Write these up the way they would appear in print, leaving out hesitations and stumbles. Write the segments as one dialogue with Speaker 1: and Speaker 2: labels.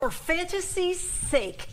Speaker 1: For fantasy's sake.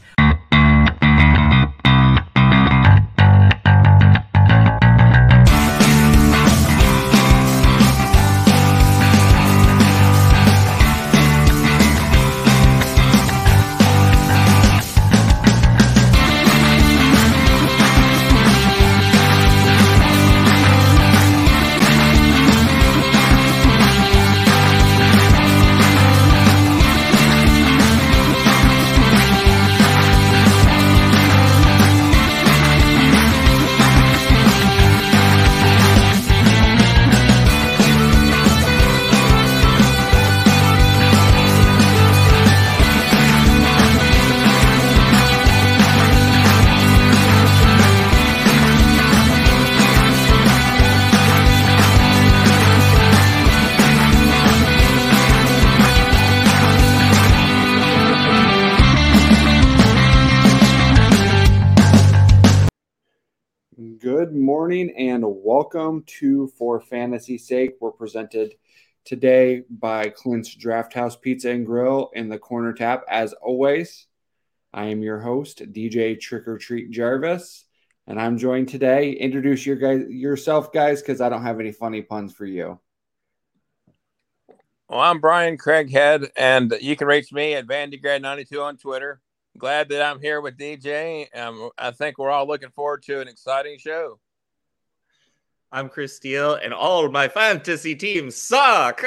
Speaker 2: Good morning and welcome to For Fantasy's Sake. We're presented today by Clint's Draft House Pizza and Grill in the Corner Tap. As always, I am your host, DJ Trick or Treat Jarvis, and I'm joined today. Introduce yourself, guys, because I don't have any funny puns for you.
Speaker 3: Well, I'm Brian Craighead, and you can reach me at VandyGrad92 on Twitter. Glad that I'm here with DJ. I think we're all looking forward to an exciting show.
Speaker 4: I'm Chris Steele, and all of my fantasy teams suck.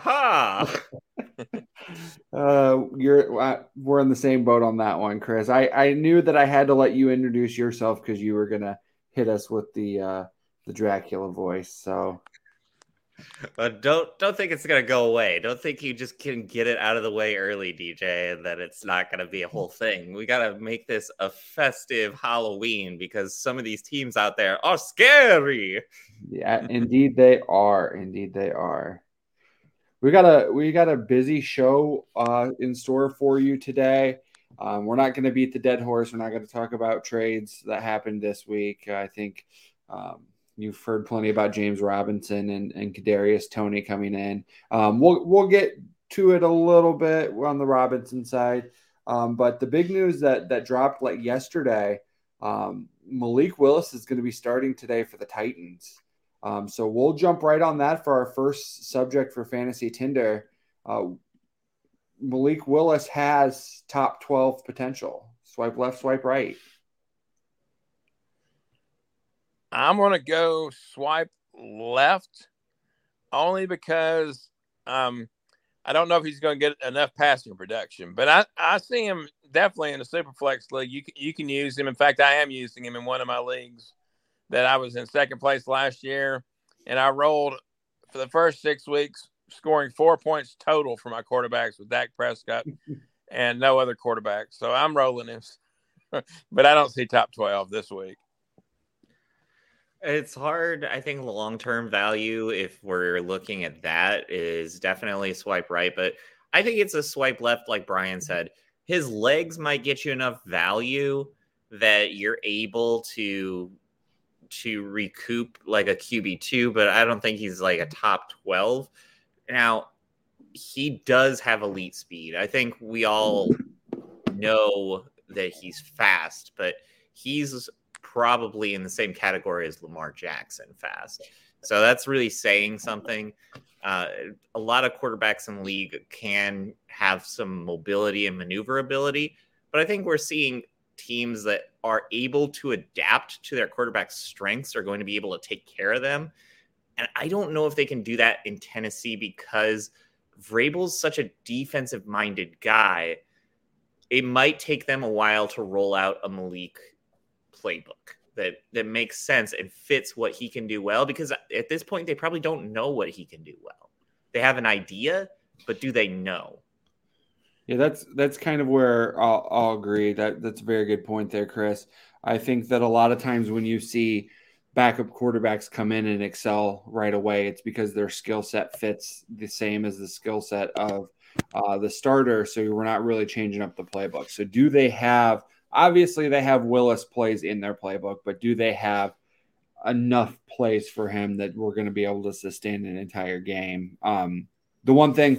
Speaker 2: We're in the same boat on that one, Chris. I knew that I had to let you introduce yourself because you were gonna hit us with the Dracula voice. So,
Speaker 4: but don't think it's gonna go away. Don't think you just can get it out of the way early, DJ, and that it's not gonna be a whole thing. We gotta make this a festive Halloween because some of these teams out there are scary.
Speaker 2: Yeah, indeed they are. Indeed they are. We got a busy show in store for you today. We're not going to beat the dead horse. We're not going to talk about trades that happened this week. I think you've heard plenty about James Robinson and Kadarius Toney coming in. We'll get to it a little bit on the Robinson side. But the big news that dropped like yesterday, Malik Willis is going to be starting today for the Titans. So we'll jump right on that for our first subject for Fantasy Tinder. Malik Willis has top 12 potential. Swipe left, swipe right.
Speaker 3: I'm going to go swipe left only because I don't know if he's going to get enough passing production. But I see him definitely in the Superflex League. You can use him. In fact, I am using him in one of my leagues that I was in second place last year. And I rolled for the first 6 weeks, scoring 4 points total for my quarterbacks with Dak Prescott and no other quarterback. So I'm rolling him. But I don't see top 12 this week.
Speaker 4: It's hard. I think the long-term value, if we're looking at that, is definitely swipe right. But I think it's a swipe left, like Brian said. His legs might get you enough value that you're able to recoup like a QB2, but I don't think he's like a top 12. Now, he does have elite speed. I think we all know that he's fast, but he's probably in the same category as Lamar Jackson fast. So that's really saying something. A lot of quarterbacks in the league can have some mobility and maneuverability, but I think we're seeing teams that are able to adapt to their quarterback's strengths are going to be able to take care of them. And I don't know if they can do that in Tennessee because Vrabel's such a defensive-minded guy. It might take them a while to roll out a Malik playbook that makes sense and fits what he can do well, because at this point, they probably don't know what he can do well. They have an idea, but do they know?
Speaker 2: Yeah, that's kind of where I'll agree. That's a very good point there, Chris. I think that a lot of times when you see backup quarterbacks come in and excel right away, it's because their skill set fits the same as the skill set of the starter. So we're not really changing up the playbook. So do they have – obviously they have Willis plays in their playbook, but do they have enough plays for him that we're going to be able to sustain an entire game? The one thing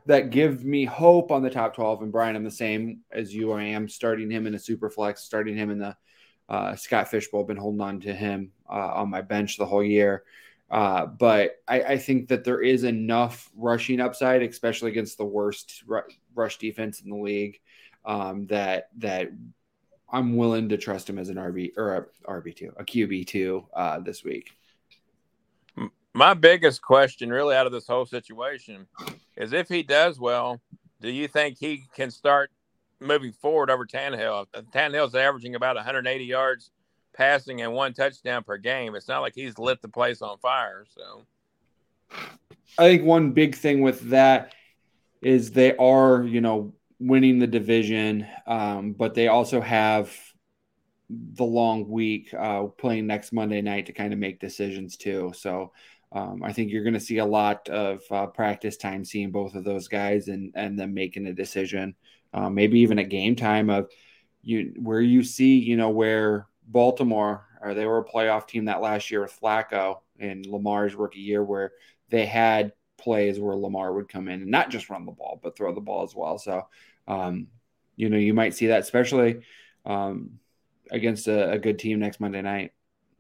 Speaker 2: that give me hope on the top 12. And Brian, I'm the same as you. I am starting him in a super flex, starting him in the Scott Fishbowl. Been holding on to him on my bench the whole year. But I think that there is enough rushing upside, especially against the worst rush defense in the league, that I'm willing to trust him as an RB or a RB2, a QB2 this week.
Speaker 3: My biggest question really out of this whole situation is if he does well, do you think he can start moving forward over Tannehill? Tannehill's averaging about 180 yards passing and 1 touchdown per game. It's not like he's lit the place on fire. So
Speaker 2: I think one big thing with that is they are, winning the division, but they also have the long week playing next Monday night to kind of make decisions too. So I think you're going to see a lot of practice time seeing both of those guys and them making a decision, maybe even a game time of where you see, where Baltimore, or they were a playoff team that last year with Flacco in Lamar's rookie year, where they had plays where Lamar would come in and not just run the ball, but throw the ball as well. So, you might see that, especially against a good team next Monday night.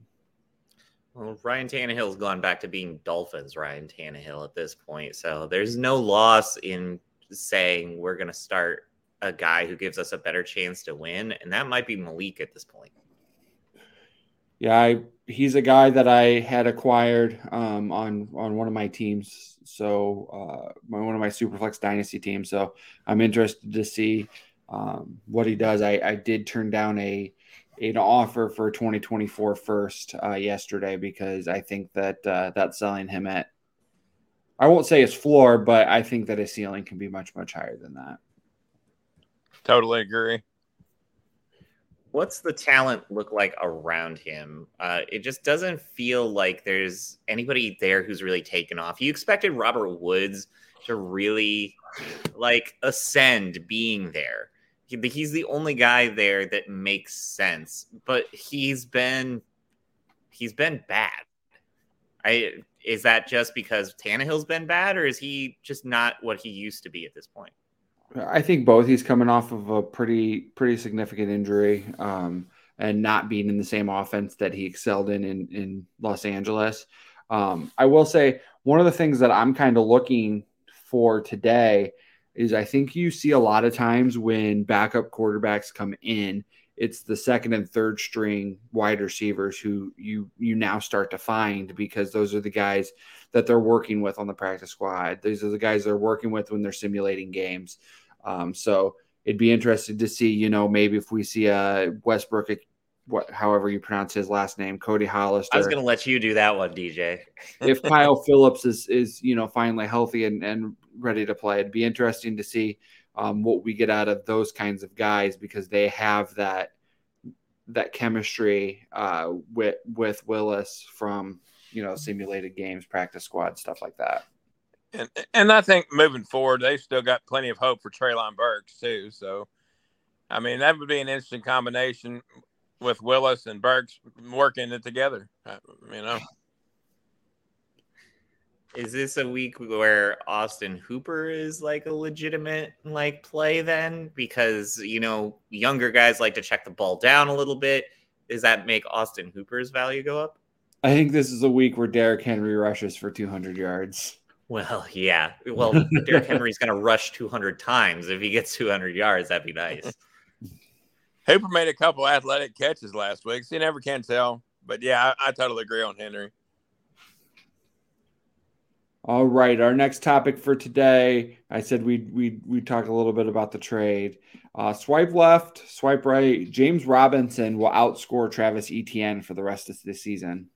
Speaker 4: Well, Ryan Tannehill's gone back to being Dolphins Ryan Tannehill at this point. So there's no loss in saying we're going to start a guy who gives us a better chance to win. And that might be Malik at this point.
Speaker 2: Yeah, he's a guy that I had acquired on one of my teams. So one of my Superflex Dynasty teams. So I'm interested to see what he does. I did turn down an offer for 2024 first yesterday because I think that that's selling him at, I won't say his floor, but I think that his ceiling can be much, much higher than that.
Speaker 3: Totally agree.
Speaker 4: What's the talent look like around him? It just doesn't feel like there's anybody there who's really taken off. You expected Robert Woods to really ascend being there. He's the only guy there that makes sense, but he's been bad. Is that just because Tannehill's been bad, or is he just not what he used to be at this point?
Speaker 2: I think both. He's coming off of a pretty significant injury and not being in the same offense that he excelled in Los Angeles. I will say one of the things that I'm kind of looking for today is I think you see a lot of times when backup quarterbacks come in, it's the second and third string wide receivers who you now start to find, because those are the guys that they're working with on the practice squad. These are the guys they're working with when they're simulating games. So it'd be interesting to see, maybe if we see a Westbrook, however you pronounce his last name, Cody Hollister.
Speaker 4: I was going to let you do that one, DJ.
Speaker 2: If Kyle Phillips is finally healthy and ready to play, it'd be interesting to see what we get out of those kinds of guys, because they have that chemistry with Willis from simulated games, practice squad, stuff like that.
Speaker 3: And I think moving forward, they've still got plenty of hope for Treylon Burks too. So, I mean, that would be an interesting combination with Willis and Burks working it together.
Speaker 4: Is this a week where Austin Hooper is like a legitimate play then? Because, younger guys like to check the ball down a little bit. Does that make Austin Hooper's value go up?
Speaker 2: I think this is a week wwhere Derrick Henry rushes for 200 yards.
Speaker 4: Well, yeah. Well, Derrick Henry's going to rush 200 times. If he gets 200 yards, that'd be nice.
Speaker 3: Hooper made a couple athletic catches last week, so you never can tell. But, yeah, I totally agree on Henry.
Speaker 2: All right, our next topic for today, I said we'd talk a little bit about the trade. Swipe left, swipe right. James Robinson will outscore Travis Etienne for the rest of the season.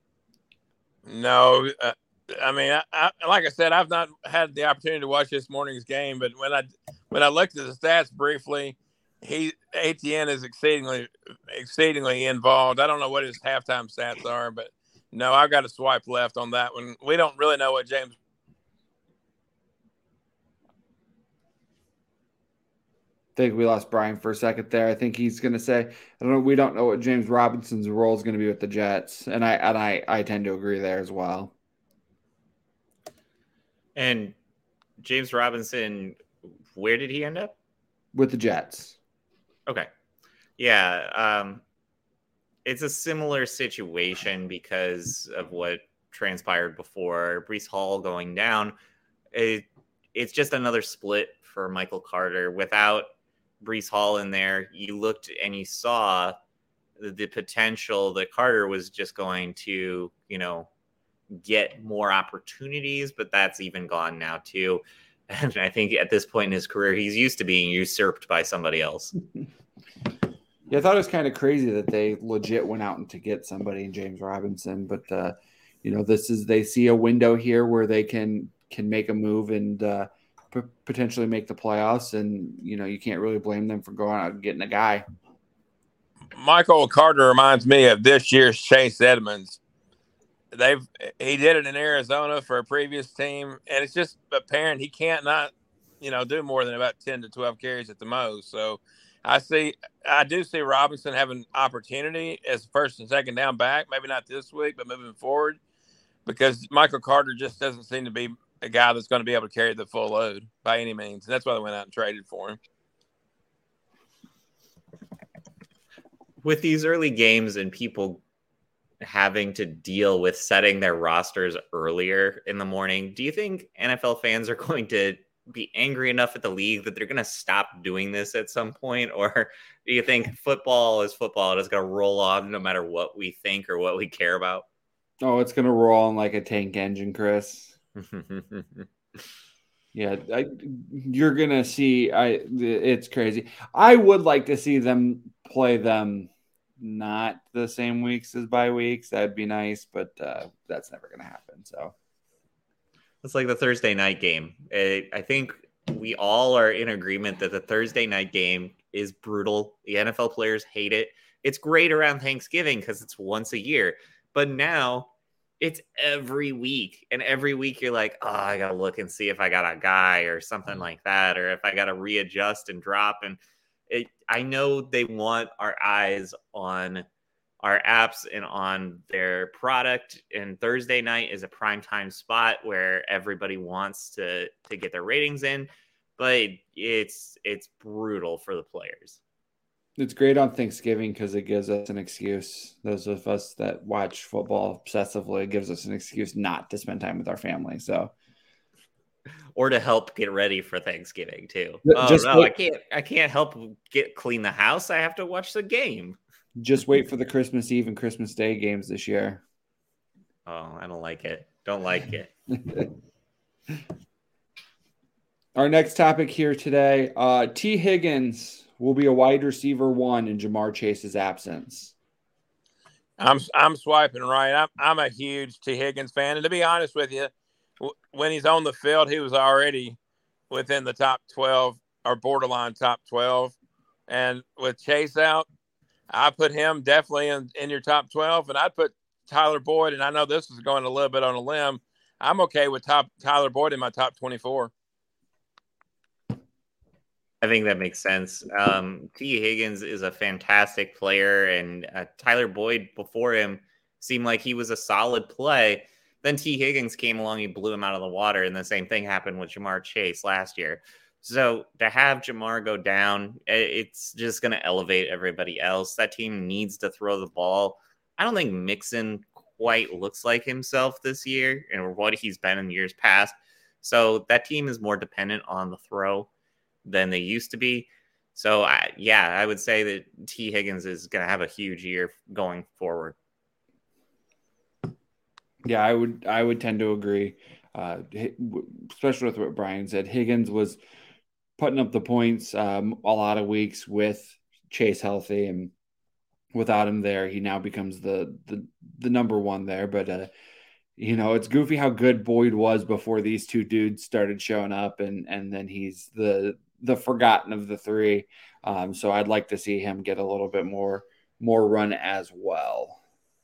Speaker 3: No, I like I said, I've not had the opportunity to watch this morning's game, but when I looked at the stats briefly, Etienne is exceedingly involved. I don't know what his halftime stats are, but no, I've got to swipe left on that one. We don't really know what James.
Speaker 2: I think we lost Brian for a second there. I think he's going to say, we don't know what James Robinson's role is going to be with the Jets. And I tend to agree there as well.
Speaker 4: And James Robinson, where did he end up?
Speaker 2: With the Jets.
Speaker 4: Okay. Yeah. It's a similar situation because of what transpired before. Breece Hall going down. It's just another split for Michael Carter. Without Breece Hall in there, you looked and you saw the potential that Carter was just going to, get more opportunities, but that's even gone now too. And I think at this point in his career, he's used to being usurped by somebody else.
Speaker 2: Yeah, I thought it was kind of crazy that they legit went out and to get somebody in James Robinson, but they see a window here where they can make a move and potentially make the playoffs, and you can't really blame them for going out and getting a guy.
Speaker 3: Michael Carter reminds me of this year's Chase Edmonds. He did it in Arizona for a previous team, and it's just apparent he can't not do more than about 10 to 12 carries at the most. So I do see Robinson having opportunity as first and second down back, maybe not this week, but moving forward, because Michael Carter just doesn't seem to be a guy that's going to be able to carry the full load by any means. And that's why they went out and traded for him.
Speaker 4: With these early games and people having to deal with setting their rosters earlier in the morning, do you think NFL fans are going to be angry enough at the league that they're going to stop doing this at some point? Or do you think football is football and it's going to roll on no matter what we think or what we care about?
Speaker 2: Oh, it's going to roll on like a tank engine, Chris. Yeah, you're going to see. It's crazy. I would like to see them play them not the same weeks as bye weeks. That'd be nice, but that's never going to happen. So
Speaker 4: it's like the Thursday night game. I think we all are in agreement that the Thursday night game is brutal. The NFL players hate it. It's great around Thanksgiving because it's once a year, but now it's every week. And every week you're like, oh, I got to look and see if I got a guy or something like that, or if I got to readjust and drop. And I know they want our eyes on our apps and on their product. And Thursday night is a primetime spot where everybody wants to get their ratings in, but it's brutal for the players.
Speaker 2: It's great on Thanksgiving because it gives us an excuse. Those of us that watch football obsessively, it gives us an excuse not to spend time with our family. So,
Speaker 4: or to help get ready for Thanksgiving too. I can't help clean the house. I have to watch the game.
Speaker 2: Just wait for the Christmas Eve and Christmas Day games this year.
Speaker 4: Oh, I don't like it. Don't like it.
Speaker 2: Our next topic here today, T. Higgins will be a wide receiver 1 in Ja'Marr Chase's absence.
Speaker 3: I'm swiping right. I'm a huge T. Higgins fan. And to be honest with you, when he's on the field, he was already within the top 12 or borderline top 12. And with Chase out, I put him definitely in your top 12. And I'd put Tyler Boyd, and I know this is going a little bit on a limb. I'm okay with Tyler Boyd in my top 24.
Speaker 4: I think that makes sense. T. Higgins is a fantastic player, and Tyler Boyd before him seemed like he was a solid play. Then T. Higgins came along, he blew him out of the water, and the same thing happened with Ja'Marr Chase last year. So to have Ja'Marr go down, it's just going to elevate everybody else. That team needs to throw the ball. I don't think Mixon quite looks like himself this year and what he's been in years past. So that team is more dependent on the throw than they used to be. So, I would say that T. Higgins is going to have a huge year going forward. Yeah,
Speaker 2: I would tend to agree, especially with what Brian said. Higgins was putting up the points a lot of weeks with Chase healthy, and without him there, he now becomes the number one there. But it's goofy how good Boyd was before these two dudes started showing up, and then he's the forgotten of the three. So I'd like to see him get a little bit more run as well.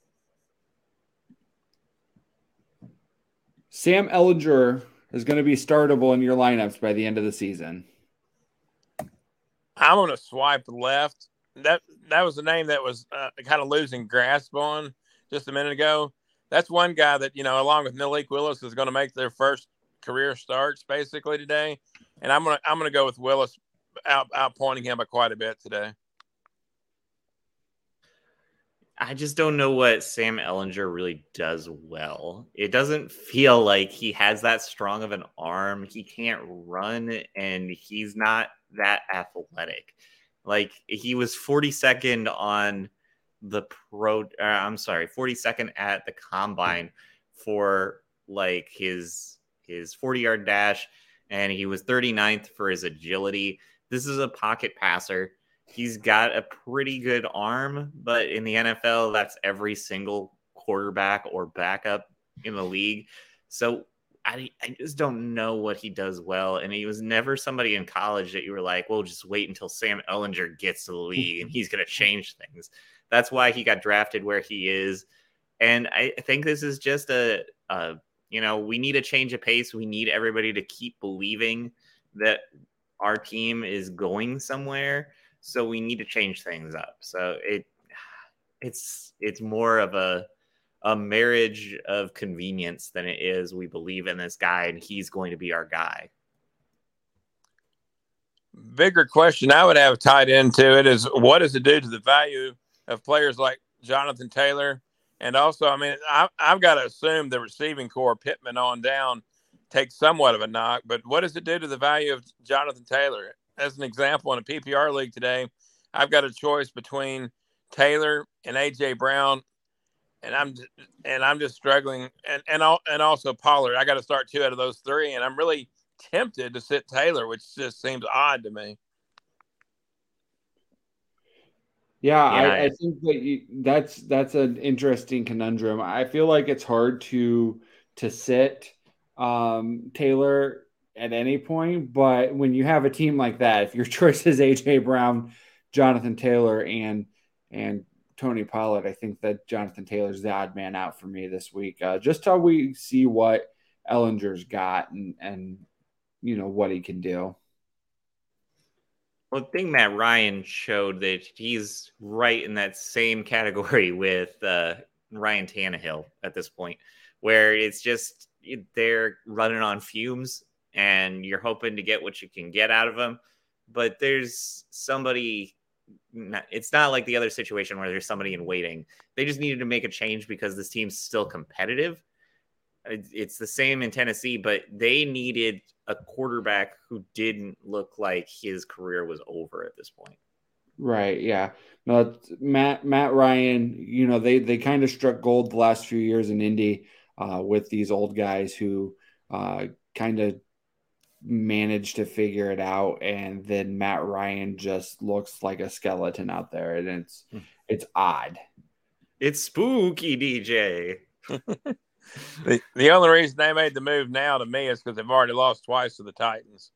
Speaker 2: Sam Ehlinger is going to be startable in your lineups by the end of the season.
Speaker 3: I'm going to swipe left. That was the name that was kind of losing grasp on just a minute ago. That's one guy that, along with Malik Willis, is going to make their first career starts basically today, and I'm gonna go with Willis outpointing him by quite a bit today.
Speaker 4: I just don't know what Sam Ehlinger really does well. It doesn't feel like he has that strong of an arm. He can't run, and he's not that athletic. Like, he was 42nd on the 42nd at the combine for like his 40-yard dash, and he was 39th for his agility. This is a pocket passer. He's got a pretty good arm, but in the NFL, that's every single quarterback or backup in the league. So I just don't know what he does well. And he was never somebody in college that you were like, well, just wait until Sam Ehlinger gets to the league and he's going to change things. That's why he got drafted where he is. And I think this is just we need a change of pace. We need everybody to keep believing that our team is going somewhere. So we need to change things up. So it's more of a marriage of convenience than it is we believe in this guy and he's going to be our guy.
Speaker 3: Bigger question I would have tied into it is, what does it do to the value of players like Jonathan Taylor? And also, I mean, I've got to assume the receiving core, Pittman on down, takes somewhat of a knock. But what does it do to the value of Jonathan Taylor? As an example, in a PPR league today, I've got a choice between Taylor and AJ Brown, and I'm just struggling, and also Pollard. I got to start 2 out of those 3, and I'm really tempted to sit Taylor, which just seems odd to me.
Speaker 2: Yeah, I think that that's an interesting conundrum. I feel like it's hard to sit Taylor at any point, but when you have a team like that, if your choice is AJ Brown, Jonathan Taylor, and Tony Pollard, I think that Jonathan Taylor's the odd man out for me this week. Just how we see what Ehlinger's got and what he can do.
Speaker 4: Well, I think Matt Ryan showed that he's right in that same category with Ryan Tannehill at this point, where it's just they're running on fumes and you're hoping to get what you can get out of them. But there's somebody, it's not like the other situation where there's somebody in waiting. They just needed to make a change because this team's still competitive. It's the same in Tennessee, but they needed a quarterback who didn't look like his career was over at this point.
Speaker 2: Right. Yeah. No, Matt Ryan, they kind of struck gold the last few years in Indy with these old guys who kind of managed to figure it out. And then Matt Ryan just looks like a skeleton out there. And it's odd.
Speaker 4: It's spooky, DJ.
Speaker 3: The only reason they made the move now to me is because they've already lost twice to the Titans.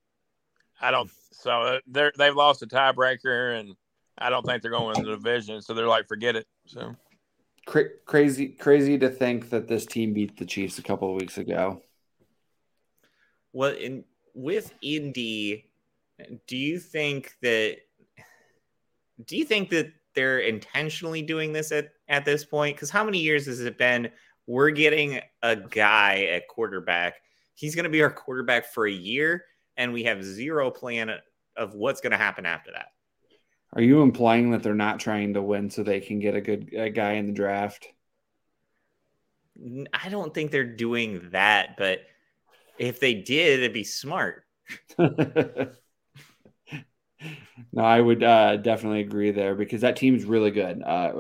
Speaker 3: They've lost a tiebreaker, and I don't think they're going in the division. So they're like, forget it. So
Speaker 2: crazy to think that this team beat the Chiefs a couple of weeks ago.
Speaker 4: Well, with Indy, do you think that they're intentionally doing this at this point? Because how many years has it been? We're getting a guy at quarterback. He's going to be our quarterback for a year, and we have zero plan of what's going to happen after that.
Speaker 2: Are you implying that they're not trying to win so they can get a guy in the draft?
Speaker 4: I don't think they're doing that, but if they did, it'd be smart.
Speaker 2: No, I would definitely agree there because that team's really good.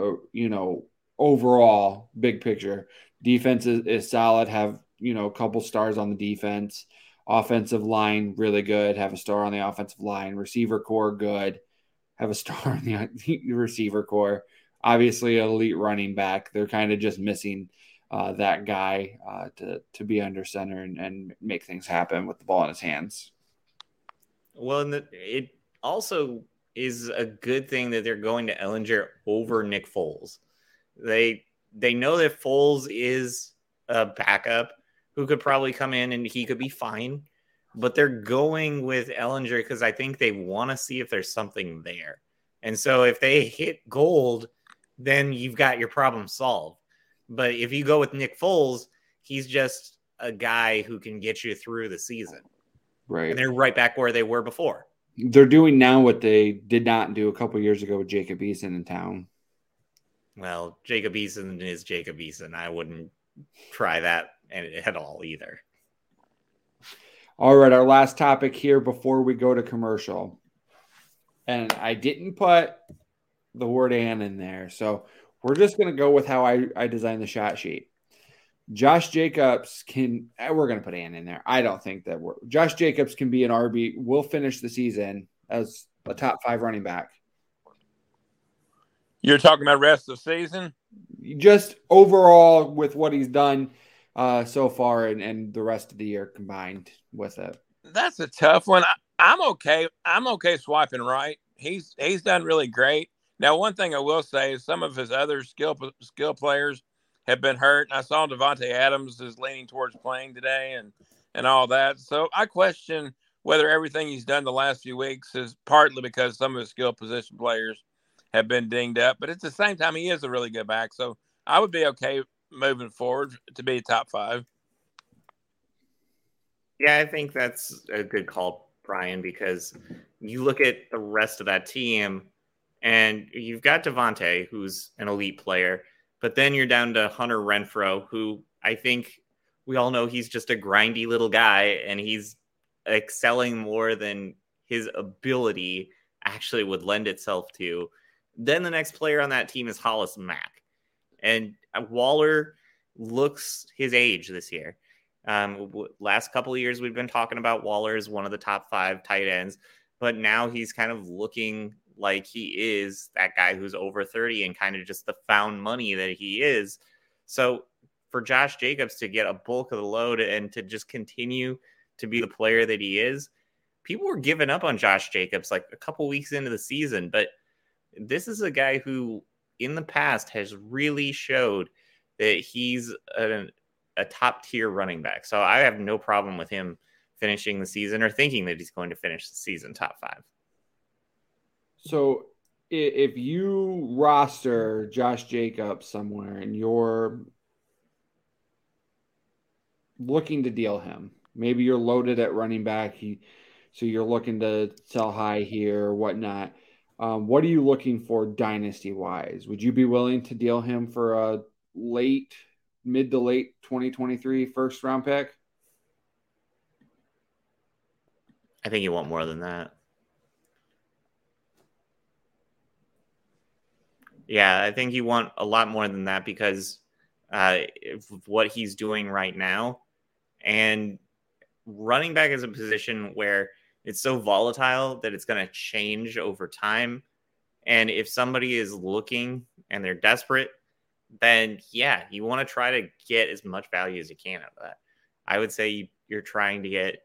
Speaker 2: Overall, big picture, defense is solid. Have a couple stars on the defense. Offensive line really good. Have a star on the offensive line. Receiver core good. Have a star on the receiver core. Obviously, an elite running back. They're kind of just missing that guy to be under center and make things happen with the ball in his hands.
Speaker 4: Well, it also is a good thing that they're going to Ehlinger over Nick Foles. They know that Foles is a backup who could probably come in and he could be fine, but they're going with Ehlinger because I think they want to see if there's something there. And so if they hit gold, then you've got your problem solved. But if you go with Nick Foles, he's just a guy who can get you through the season.
Speaker 2: Right.
Speaker 4: And they're right back where they were before.
Speaker 2: They're doing now what they did not do a couple years ago with Jacob Eason in town.
Speaker 4: Well, Jacob Eason is Jacob Eason. I wouldn't try that at all either.
Speaker 2: All right, our last topic here before we go to commercial. And I didn't put the word "and" in there, so we're just going to go with how I designed the shot sheet. Josh Jacobs we're going to put "and" in there. I don't think that Josh Jacobs can be an RB. Will finish the season as a top 5 running back.
Speaker 3: You're talking about rest of the season?
Speaker 2: Just overall with what he's done so far and the rest of the year combined with it.
Speaker 3: That's a tough one. I'm okay. I'm okay swiping right. He's done really great. Now, one thing I will say is some of his other skill players have been hurt. I saw Devontae Adams is leaning towards playing today and all that. So I question whether everything he's done the last few weeks is partly because some of his skill position players have been dinged up. But at the same time, he is a really good back. So I would be okay moving forward to be top 5.
Speaker 4: Yeah, I think that's a good call, Brian, because you look at the rest of that team and you've got Devontae, who's an elite player, but then you're down to Hunter Renfrow, who I think we all know he's just a grindy little guy and he's excelling more than his ability actually would lend itself to. Then the next player on that team is Hollis Mack. And Waller looks his age this year. Last couple of years, we've been talking about Waller as one of the top 5 tight ends, but now he's kind of looking like he is that guy who's over 30 and kind of just the found money that he is. So for Josh Jacobs to get a bulk of the load and to just continue to be the player that he is, people were giving up on Josh Jacobs like a couple weeks into the season, but this is a guy who in the past has really showed that he's a top tier running back. So I have no problem with him finishing the season or thinking that he's going to finish the season top 5.
Speaker 2: So if you roster Josh Jacobs somewhere and you're looking to deal him, maybe you're loaded at running back, so you're looking to sell high here or whatnot. What are you looking for dynasty-wise? Would you be willing to deal him for a mid to late 2023 first-round pick?
Speaker 4: I think you want more than that. Yeah, I think you want a lot more than that because what he's doing right now. And running back is a position where it's so volatile that it's going to change over time. And if somebody is looking and they're desperate, then yeah, you want to try to get as much value as you can out of that. I would say you're trying to get,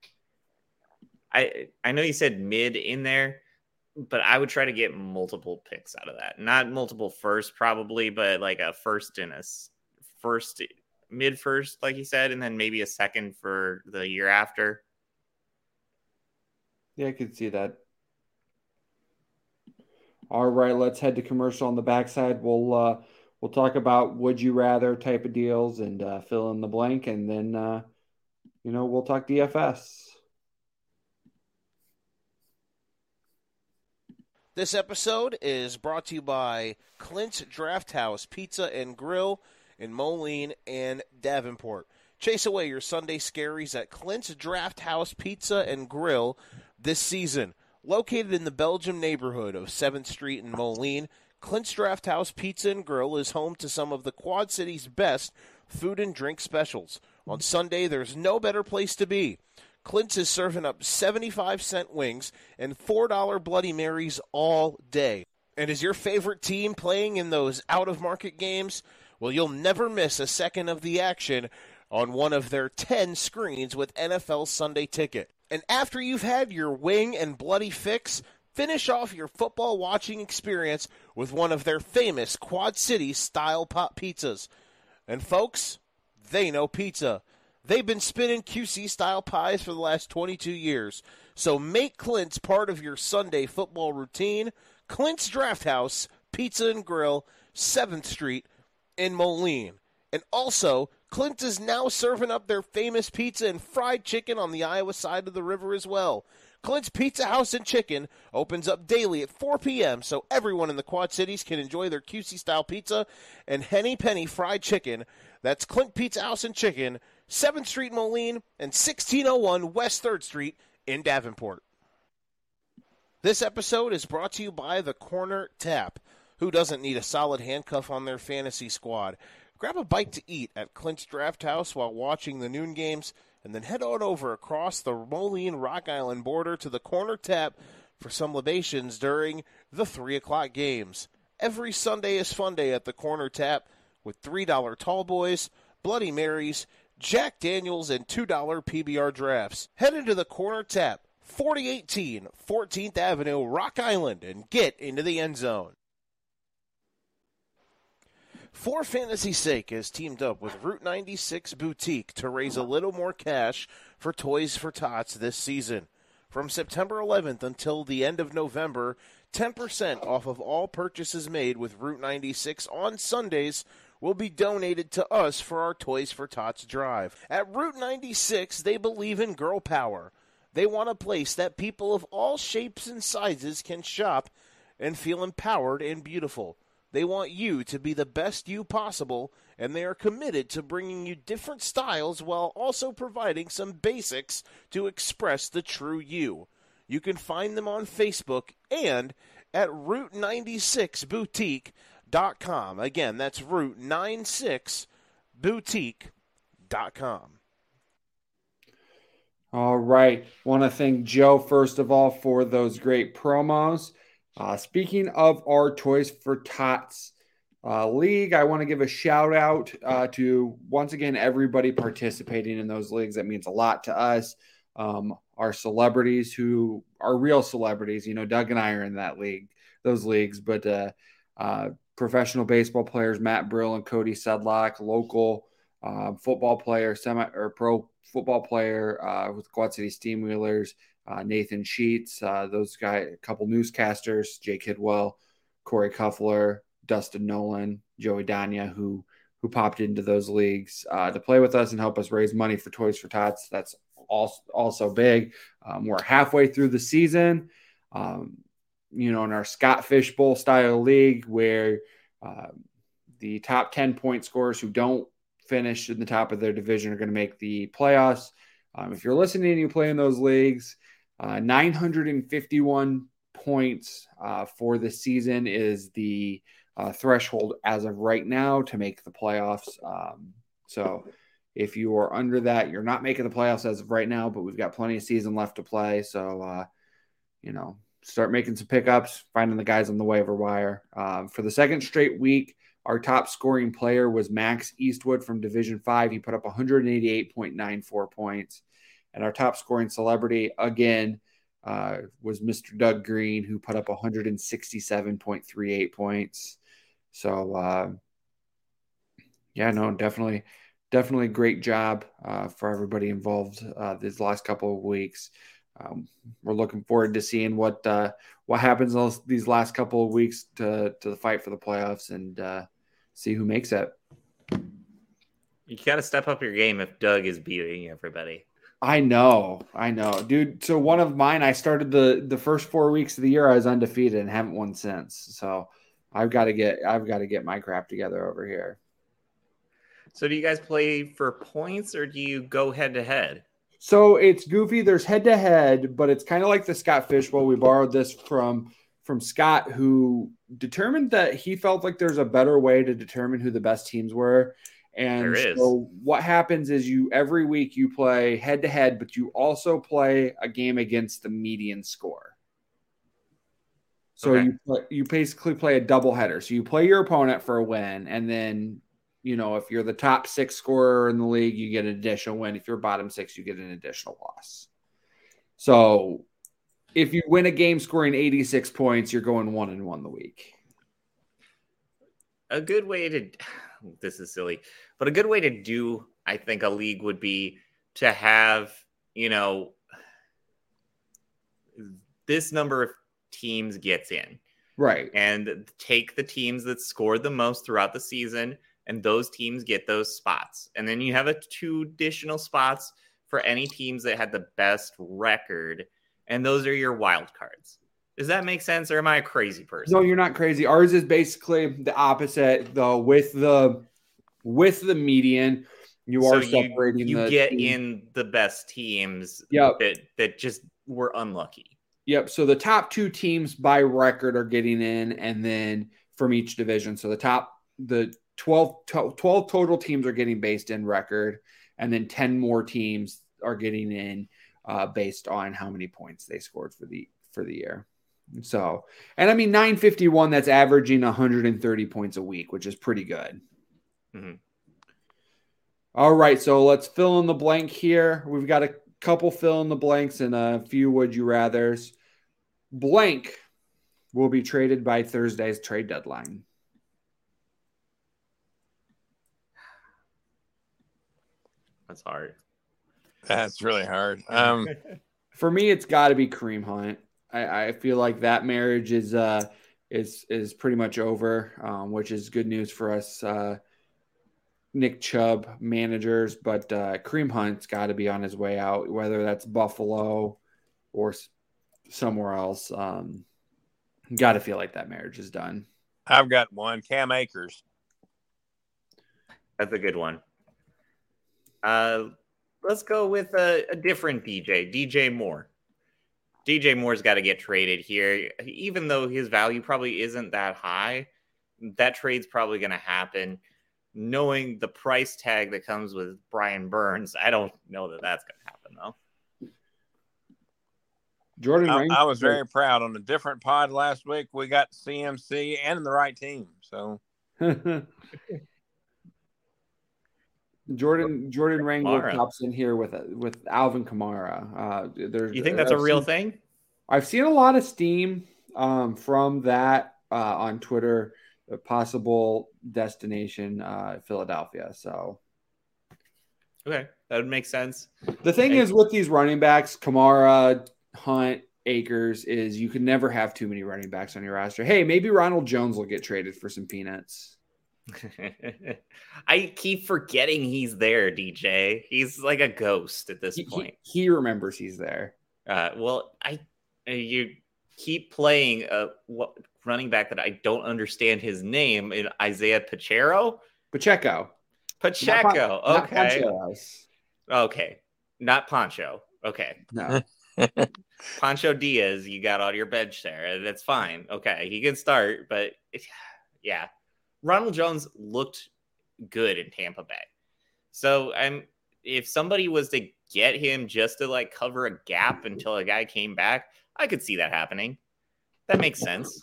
Speaker 4: I know you said mid in there, but I would try to get multiple picks out of that. Not multiple first probably, but like a first and a first, mid first, like you said, and then maybe a second for the year after.
Speaker 2: Yeah, I could see that. All right, let's head to commercial on the backside. We'll talk about would you rather type of deals and fill in the blank, and then we'll talk DFS.
Speaker 5: This episode is brought to you by Clint's Draft House Pizza and Grill in Moline and Davenport. Chase away your Sunday scaries at Clint's Draft House Pizza and Grill this season. Located in the Belgium neighborhood of 7th Street in Moline, Clint's Draft House Pizza and Grill is home to some of the Quad City's best food and drink specials. On Sunday, there's no better place to be. Clint's is serving up 75-cent wings and $4 Bloody Marys all day. And is your favorite team playing in those out-of-market games? Well, you'll never miss a second of the action on one of their 10 screens with NFL Sunday Ticket. And after you've had your wing and bloody fix, finish off your football watching experience with one of their famous Quad City-style pop pizzas. And folks, they know pizza. They've been spinning QC-style pies for the last 22 years. So make Clint's part of your Sunday football routine. Clint's Draft House, Pizza and Grill, 7th Street in Moline. And also, Clint is now serving up their famous pizza and fried chicken on the Iowa side of the river as well. Clint's Pizza House and Chicken opens up daily at 4 p.m. so everyone in the Quad Cities can enjoy their QC-style pizza and Henny Penny fried chicken. That's Clint Pizza House and Chicken, 7th Street in Moline and 1601 West 3rd Street in Davenport. This episode is brought to you by the Corner Tap. Who doesn't need a solid handcuff on their fantasy squad? Grab a bite to eat at Clint's Draft House while watching the noon games, and then head on over across the Moline-Rock Island border to the Corner Tap for some libations during the 3 o'clock games. Every Sunday is fun day at the Corner Tap with $3 tall boys, Bloody Marys, Jack Daniels, and $2 PBR drafts. Head into the Corner Tap, 4018 14th Avenue, Rock Island, and get into the end zone. For Fantasy's Sake has teamed up with Route 96 Boutique to raise a little more cash for Toys for Tots this season. From September 11th until the end of November, 10% off of all purchases made with Route 96 on Sundays will be donated to us for our Toys for Tots drive. At Route 96, they believe in girl power. They want a place that people of all shapes and sizes can shop and feel empowered and beautiful. They want you to be the best you possible, and they are committed to bringing you different styles while also providing some basics to express the true you. You can find them on Facebook and at Route96Boutique.com. Again, that's Route96Boutique.com.
Speaker 2: All right. Want to thank Joe, first of all, for those great promos. Speaking of our Toys for Tots league, I want to give a shout out to, once again, everybody participating in those leagues. That means a lot to us. Our celebrities who are real celebrities, Doug and I are in those leagues, but professional baseball players, Matt Brill and Cody Sedlock, local football player, pro football player with Quad City Steamwheelers, Nathan Sheets, those guys, a couple newscasters, Jake Hidwell, Corey Cuffler, Dustin Nolan, Joey Danya, who popped into those leagues to play with us and help us raise money for Toys for Tots. That's also big. We're halfway through the season, in our Scott Fish Bowl style league where the top 10 point scorers who don't finish in the top of their division are going to make the playoffs. If you're listening and you play in those leagues, 951 points for the season is the threshold as of right now to make the playoffs. So if you are under that, you're not making the playoffs as of right now, but we've got plenty of season left to play. So, start making some pickups, finding the guys on the waiver wire. For the second straight week, our top scoring player was Max Eastwood from Division 5. He put up 188.94 points. And our top scoring celebrity, again, was Mr. Doug Green, who put up 167.38 points. So, definitely great job for everybody involved these last couple of weeks. We're looking forward to seeing what happens these last couple of weeks to the fight for the playoffs and see who makes it.
Speaker 4: You got to step up your game if Doug is beating everybody.
Speaker 2: I know, dude. So one of mine, I started the first 4 weeks of the year, I was undefeated and haven't won since. So I've got to get my crap together over here.
Speaker 4: So do you guys play for points or do you go head to head?
Speaker 2: So it's goofy. There's head to head, but it's kind of like the Scott Fish Bowl. We borrowed this from Scott, who determined that he felt like there's a better way to determine who the best teams were. And so what happens is every week you play head to head, but you also play a game against the median score. So you basically play a doubleheader. So you play your opponent for a win, and then if you're the top 6 scorer in the league, you get an additional win. If you're bottom 6, you get an additional loss. So if you win a game scoring 86 points, you're going 1-1 the week.
Speaker 4: A good way to – this is silly – but a good way to do, I think, a league would be to have, this number of teams gets in.
Speaker 2: Right.
Speaker 4: And take the teams that scored the most throughout the season, and those teams get those spots. And then you have 2 additional spots for any teams that had the best record, and those are your wild cards. Does that make sense, or am I a crazy person?
Speaker 2: No, you're not crazy. Ours is basically the opposite, though. With the median, you are separating.
Speaker 4: You get in the best teams.
Speaker 2: Yep.
Speaker 4: that just were unlucky.
Speaker 2: Yep. So the top 2 teams by record are getting in, and then from each division. So the 12 total teams are getting based in record, and then 10 more teams are getting in based on how many points they scored for the year. So, and I mean, 951, that's averaging 130 points a week, which is pretty good.
Speaker 4: Mm-hmm.
Speaker 2: All right. So let's fill in the blank here. We've got a couple fill in the blanks and a few would you rathers. Blank will be traded by Thursday's trade deadline.
Speaker 4: That's hard.
Speaker 3: That's really hard.
Speaker 2: For me, it's got to be Kareem Hunt. I feel like that marriage is pretty much over, which is good news for us Nick Chubb managers. But Kareem Hunt's got to be on his way out, whether that's Buffalo or somewhere else. Got to feel like that marriage is done.
Speaker 3: I've got one. Cam Akers.
Speaker 4: That's a good one. Let's go with a different DJ Moore. DJ Moore's got to get traded here. Even though his value probably isn't that high, that trade's probably going to happen. Knowing the price tag that comes with Brian Burns, I don't know that that's going to happen, though.
Speaker 2: Jordan,
Speaker 3: I was very proud. On a different pod last week, we got CMC and the right team. So
Speaker 2: Jordan Rangel pops in here with Alvin Kamara.
Speaker 4: You think that's a real thing?
Speaker 2: I've seen a lot of steam from that on Twitter. A possible destination, Philadelphia. So,
Speaker 4: okay, that would make sense.
Speaker 2: The thing is with these running backs, Kamara, Hunt, Akers, is you can never have too many running backs on your roster. Hey, maybe Ronald Jones will get traded for some peanuts.
Speaker 4: I keep forgetting he's there, DJ. He's like a ghost at this point.
Speaker 2: He remembers he's there.
Speaker 4: You keep playing running back that I don't understand his name in Isaiah Pacheco. Okay. Okay. Not Pancho. Okay.
Speaker 2: No.
Speaker 4: Pancho Diaz, you got on your bench there. That's fine. Okay. He can start, but yeah. Ronald Jones looked good in Tampa Bay. So if somebody was to get him just to like cover a gap until a guy came back, I could see that happening. That makes sense.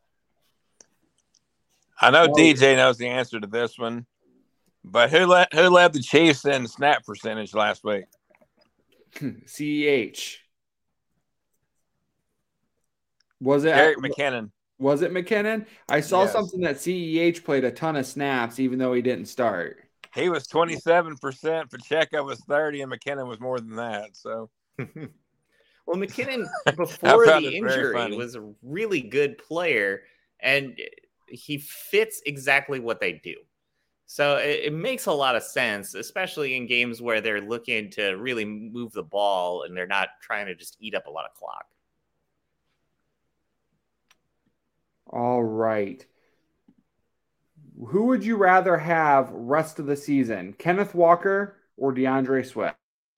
Speaker 3: I know DJ knows the answer to this one, but who led the Chiefs in snap percentage last week?
Speaker 2: CEH. Was it
Speaker 3: Eric McKinnon?
Speaker 2: Was it McKinnon? I saw something that CEH played a ton of snaps, even though he didn't start.
Speaker 3: He was 27%. Pacheco was 30%, and McKinnon was more than that. So,
Speaker 4: well, McKinnon before the injury was a really good player, and he fits exactly what they do. So it makes a lot of sense, especially in games where they're looking to really move the ball and they're not trying to just eat up a lot of clock.
Speaker 2: All right. Who would you rather have rest of the season, Kenneth Walker or DeAndre Swift?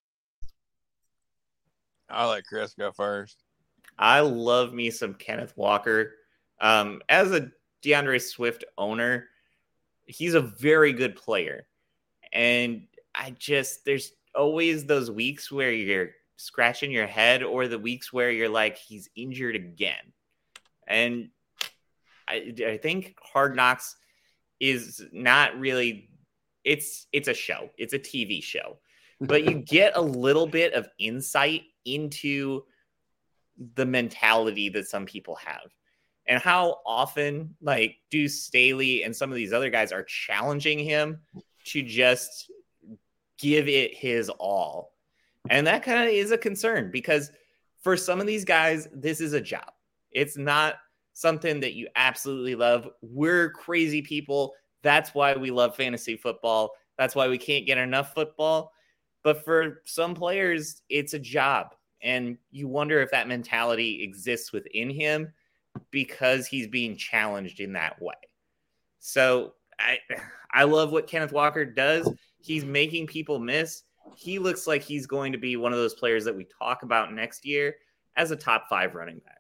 Speaker 3: I'll let Chris go first.
Speaker 4: I love me some Kenneth Walker. As a DeAndre Swift owner, he's a very good player. And there's always those weeks where you're scratching your head or the weeks where you're like, he's injured again. And I think Hard Knocks is not really, it's a show. It's a TV show. But you get a little bit of insight into the mentality that some people have. And how often, like, Deuce Staley and some of these other guys are challenging him to just give it his all. And that kind of is a concern because for some of these guys, this is a job. It's not something that you absolutely love. We're crazy people That's why we love fantasy football. That's why we can't get enough football. But for some players, it's a job. And you wonder if that mentality exists within him because he's being challenged in that way. So I love what Kenneth Walker does. He's making people miss. He looks like he's going to be one of those players that we talk about next year as a top 5 running back.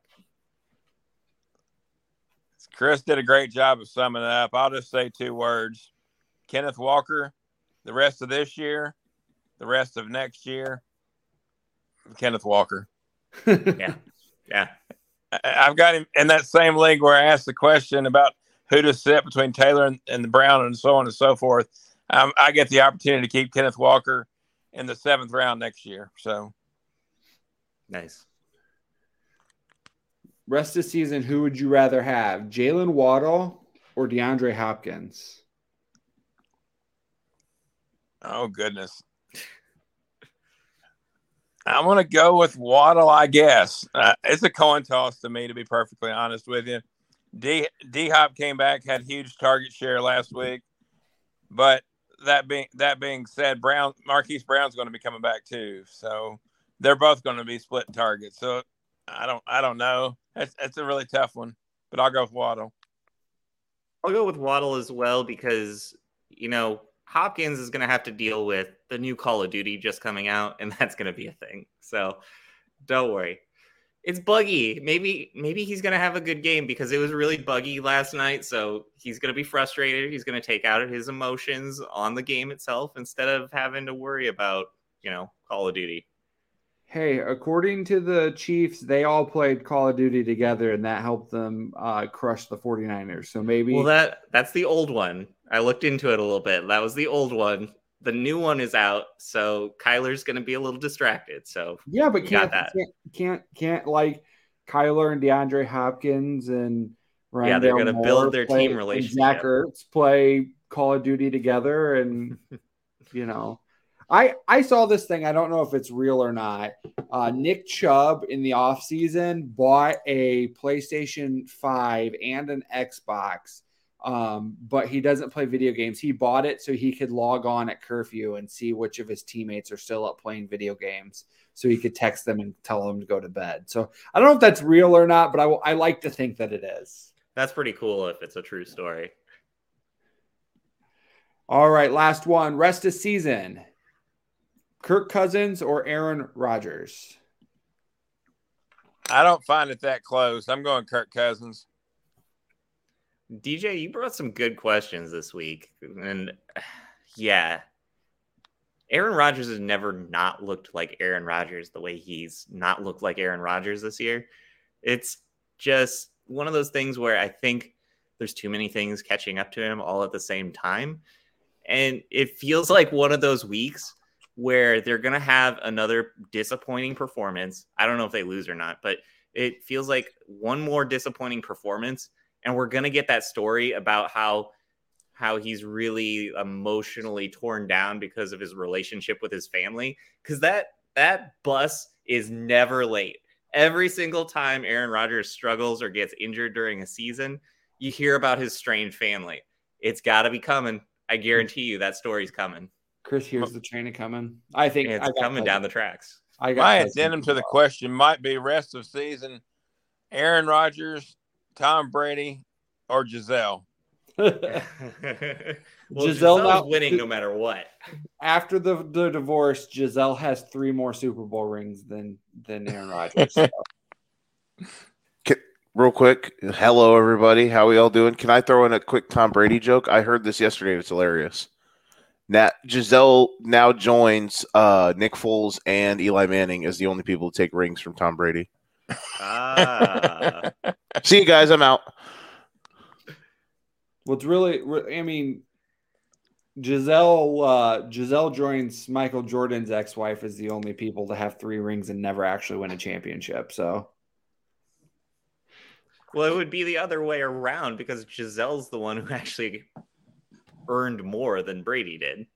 Speaker 3: Chris did a great job of summing it up. I'll just say 2 words. Kenneth Walker, the rest of this year, the rest of next year, Kenneth Walker.
Speaker 4: Yeah.
Speaker 3: I've got him in that same league where I asked the question about who to sit between Taylor and the Brown and so on and so forth. I get the opportunity to keep Kenneth Walker in the 7th round next year. So
Speaker 4: nice.
Speaker 2: Rest of the season, who would you rather have, Jalen Waddle or DeAndre Hopkins?
Speaker 3: Oh, goodness. I'm going to go with Waddle, I guess. It's a coin toss to me, to be perfectly honest with you. D-Hop came back, had huge target share last week. But that being said, Marquise Brown's going to be coming back too. So they're both going to be split targets. So I don't know. It's a really tough one, but I'll go with Waddle.
Speaker 4: I'll go with Waddle as well because, Hopkins is going to have to deal with the new Call of Duty just coming out, and that's going to be a thing. So don't worry. It's buggy. Maybe he's going to have a good game because it was really buggy last night. So he's going to be frustrated. He's going to take out his emotions on the game itself instead of having to worry about, Call of Duty.
Speaker 2: Hey, according to the Chiefs, they all played Call of Duty together, and that helped them crush the 49ers. So maybe...
Speaker 4: Well, that's the old one. I looked into it a little bit. That was the old one. The new one is out, so Kyler's going to be a little distracted. So
Speaker 2: yeah, but can't like Kyler and DeAndre Hopkins and Ryan
Speaker 4: they're going to build their
Speaker 2: team
Speaker 4: relationship.
Speaker 2: Zach Ertz play Call of Duty together, and I saw this thing. I don't know if it's real or not. Nick Chubb in the offseason bought a PlayStation 5 and an Xbox, but he doesn't play video games. He bought it so he could log on at curfew and see which of his teammates are still up playing video games so he could text them and tell them to go to bed. So I don't know if that's real or not, but I like to think that it is.
Speaker 4: That's pretty cool if it's a true story.
Speaker 2: All right, last one. Rest of season. Kirk Cousins or Aaron Rodgers?
Speaker 3: I don't find it that close. I'm going Kirk Cousins.
Speaker 4: DJ, you brought some good questions this week. And yeah, Aaron Rodgers has never not looked like Aaron Rodgers the way he's not looked like Aaron Rodgers this year. It's just one of those things where I think there's too many things catching up to him all at the same time. And it feels like one of those weeks where they're going to have another disappointing performance. I don't know if they lose or not, but it feels like one more disappointing performance. And we're going to get that story about how he's really emotionally torn down because of his relationship with his family. Because that bus is never late. Every single time Aaron Rodgers struggles or gets injured during a season, you hear about his strained family. It's got to be coming. I guarantee you that story's coming.
Speaker 2: Chris hears the train coming. I think
Speaker 4: it's coming down the tracks.
Speaker 3: My addendum to the question might be rest of season, Aaron Rodgers, Tom Brady, or Giselle.
Speaker 4: Well, Giselle's winning no matter what.
Speaker 2: After the divorce, Giselle has 3 more Super Bowl rings than Aaron Rodgers. So.
Speaker 6: Real quick, hello everybody. How we all doing? Can I throw in a quick Tom Brady joke? I heard this yesterday. It's hilarious. Now, Giselle now joins Nick Foles and Eli Manning as the only people to take rings from Tom Brady. See you guys. I'm out.
Speaker 2: Well, it's really, I mean, Giselle joins Michael Jordan's ex-wife as the only people to have 3 rings and never actually win a championship. So,
Speaker 4: well, it would be the other way around because Giselle's the one who actually earned more than Brady did.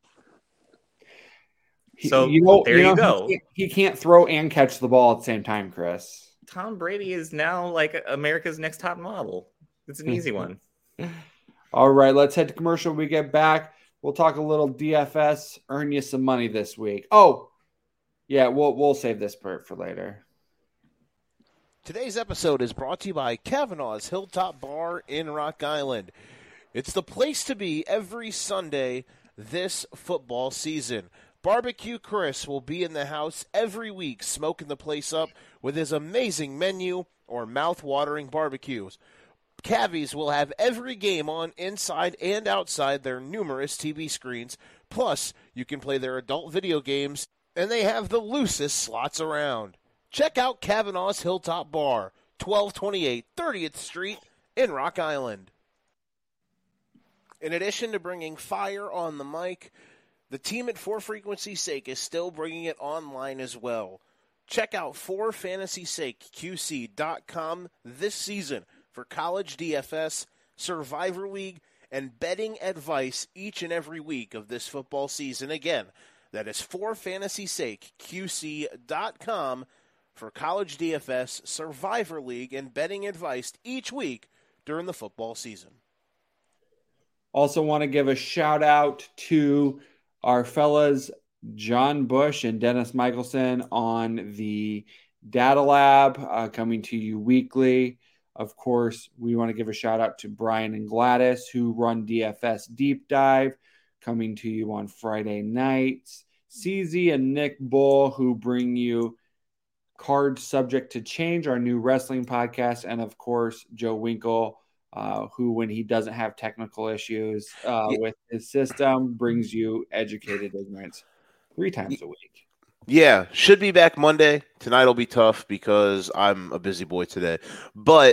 Speaker 4: So there you go.
Speaker 2: He can't throw and catch the ball at the same time, Chris.
Speaker 4: Tom Brady is now like America's next top model. It's an easy one.
Speaker 2: All right, let's head to commercial. When we get back, we'll talk a little DFS, earn you some money this week. Oh, yeah, we'll save this part for later.
Speaker 5: Today's episode is brought to you by Kavanaugh's Hilltop Bar in Rock Island. It's the place to be every Sunday this football season. Barbecue Chris will be in the house every week smoking the place up with his amazing menu or mouth-watering barbecues. Cavies will have every game on inside and outside their numerous TV screens. Plus, you can play their adult video games, and they have the loosest slots around. Check out Kavanaugh's Hilltop Bar, 1228 30th Street in Rock Island. In addition to bringing fire on the mic, the team at 4 Frequency's Sake is still bringing it online as well. Check out 4FantasySakeQC.com this season for college DFS, Survivor League, and betting advice each and every week of this football season. Again, that is 4FantasySakeQC.com for college DFS, Survivor League, and betting advice each week during the football season.
Speaker 2: Also want to give a shout out to our fellas John Bush and Dennis Michelson on the Data Lab, coming to you weekly. Of course, we want to give a shout out to Brian and Gladys, who run DFS Deep Dive, coming to you on Friday nights. CZ and Nick Bull, who bring you Cards Subject to Change, our new wrestling podcast. And of course, Joe Winkle, who, when he doesn't have technical issues with his system, brings you Educated Ignorance 3 times a week.
Speaker 6: Yeah, should be back Monday. Tonight will be tough because I'm a busy boy today. But,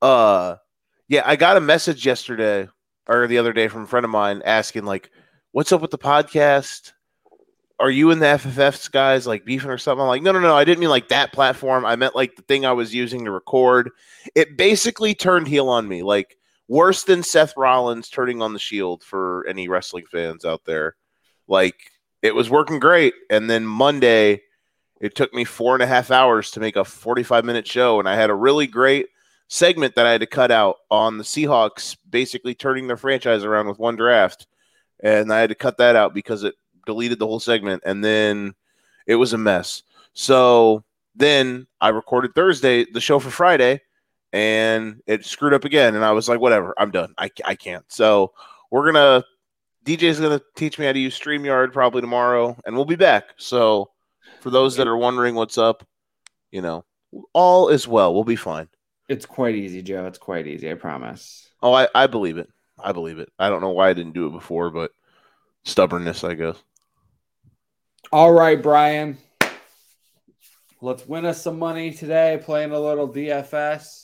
Speaker 6: yeah, I got a message yesterday or the other day from a friend of mine asking, like, what's up with the podcast? Are you in the FFFs, guys, like, beefing or something? I'm like, no, I didn't mean, like, that platform. I meant, like, the thing I was using to record. It basically turned heel on me, like, worse than Seth Rollins turning on the Shield for any wrestling fans out there. Like, it was working great, and then Monday, it took me 4.5 hours to make a 45-minute show, and I had a really great segment that I had to cut out on the Seahawks basically turning their franchise around with one draft, and I had to cut that out because it deleted the whole segment, and then it was a mess. So then I recorded Thursday, the show for Friday, and it screwed up again, and I was like, whatever, I'm done. I can't. So DJ's going to teach me how to use StreamYard probably tomorrow, and we'll be back. So for those that are wondering what's up, all is well. We'll be fine.
Speaker 2: It's quite easy, Joe. It's quite easy, I promise.
Speaker 6: Oh, I believe it. I believe it. I don't know why I didn't do it before, but stubbornness, I guess.
Speaker 2: All right, Brian. Let's win us some money today playing a little DFS.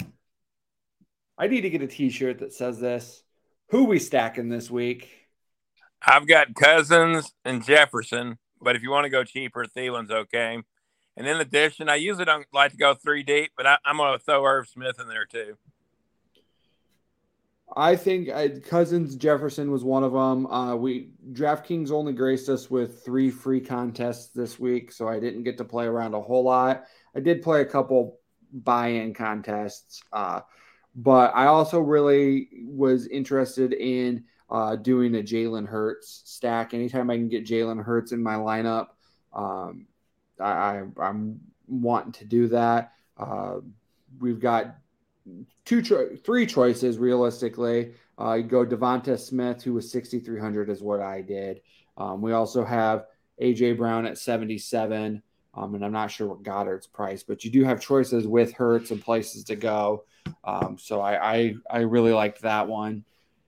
Speaker 2: I need to get a t-shirt that says this. Who we stacking this week?
Speaker 3: I've got Cousins and Jefferson, but if you want to go cheaper, Thielen's okay. And in addition, I usually don't like to go 3 deep, but I'm going to throw Irv Smith in there too.
Speaker 2: I think Cousins Jefferson was one of them. DraftKings only graced us with 3 free contests this week, so I didn't get to play around a whole lot. I did play a couple buy-in contests, but I also really was interested in doing a Jalen Hurts stack. Anytime I can get Jalen Hurts in my lineup, I'm wanting to do that. We've got 3 choices realistically. You go Devonta Smith, who was 6,300 is what I did. We also have AJ Brown at 77. And I'm not sure what Goddard's price, but you do have choices with Hurts and places to go. So I really liked that one.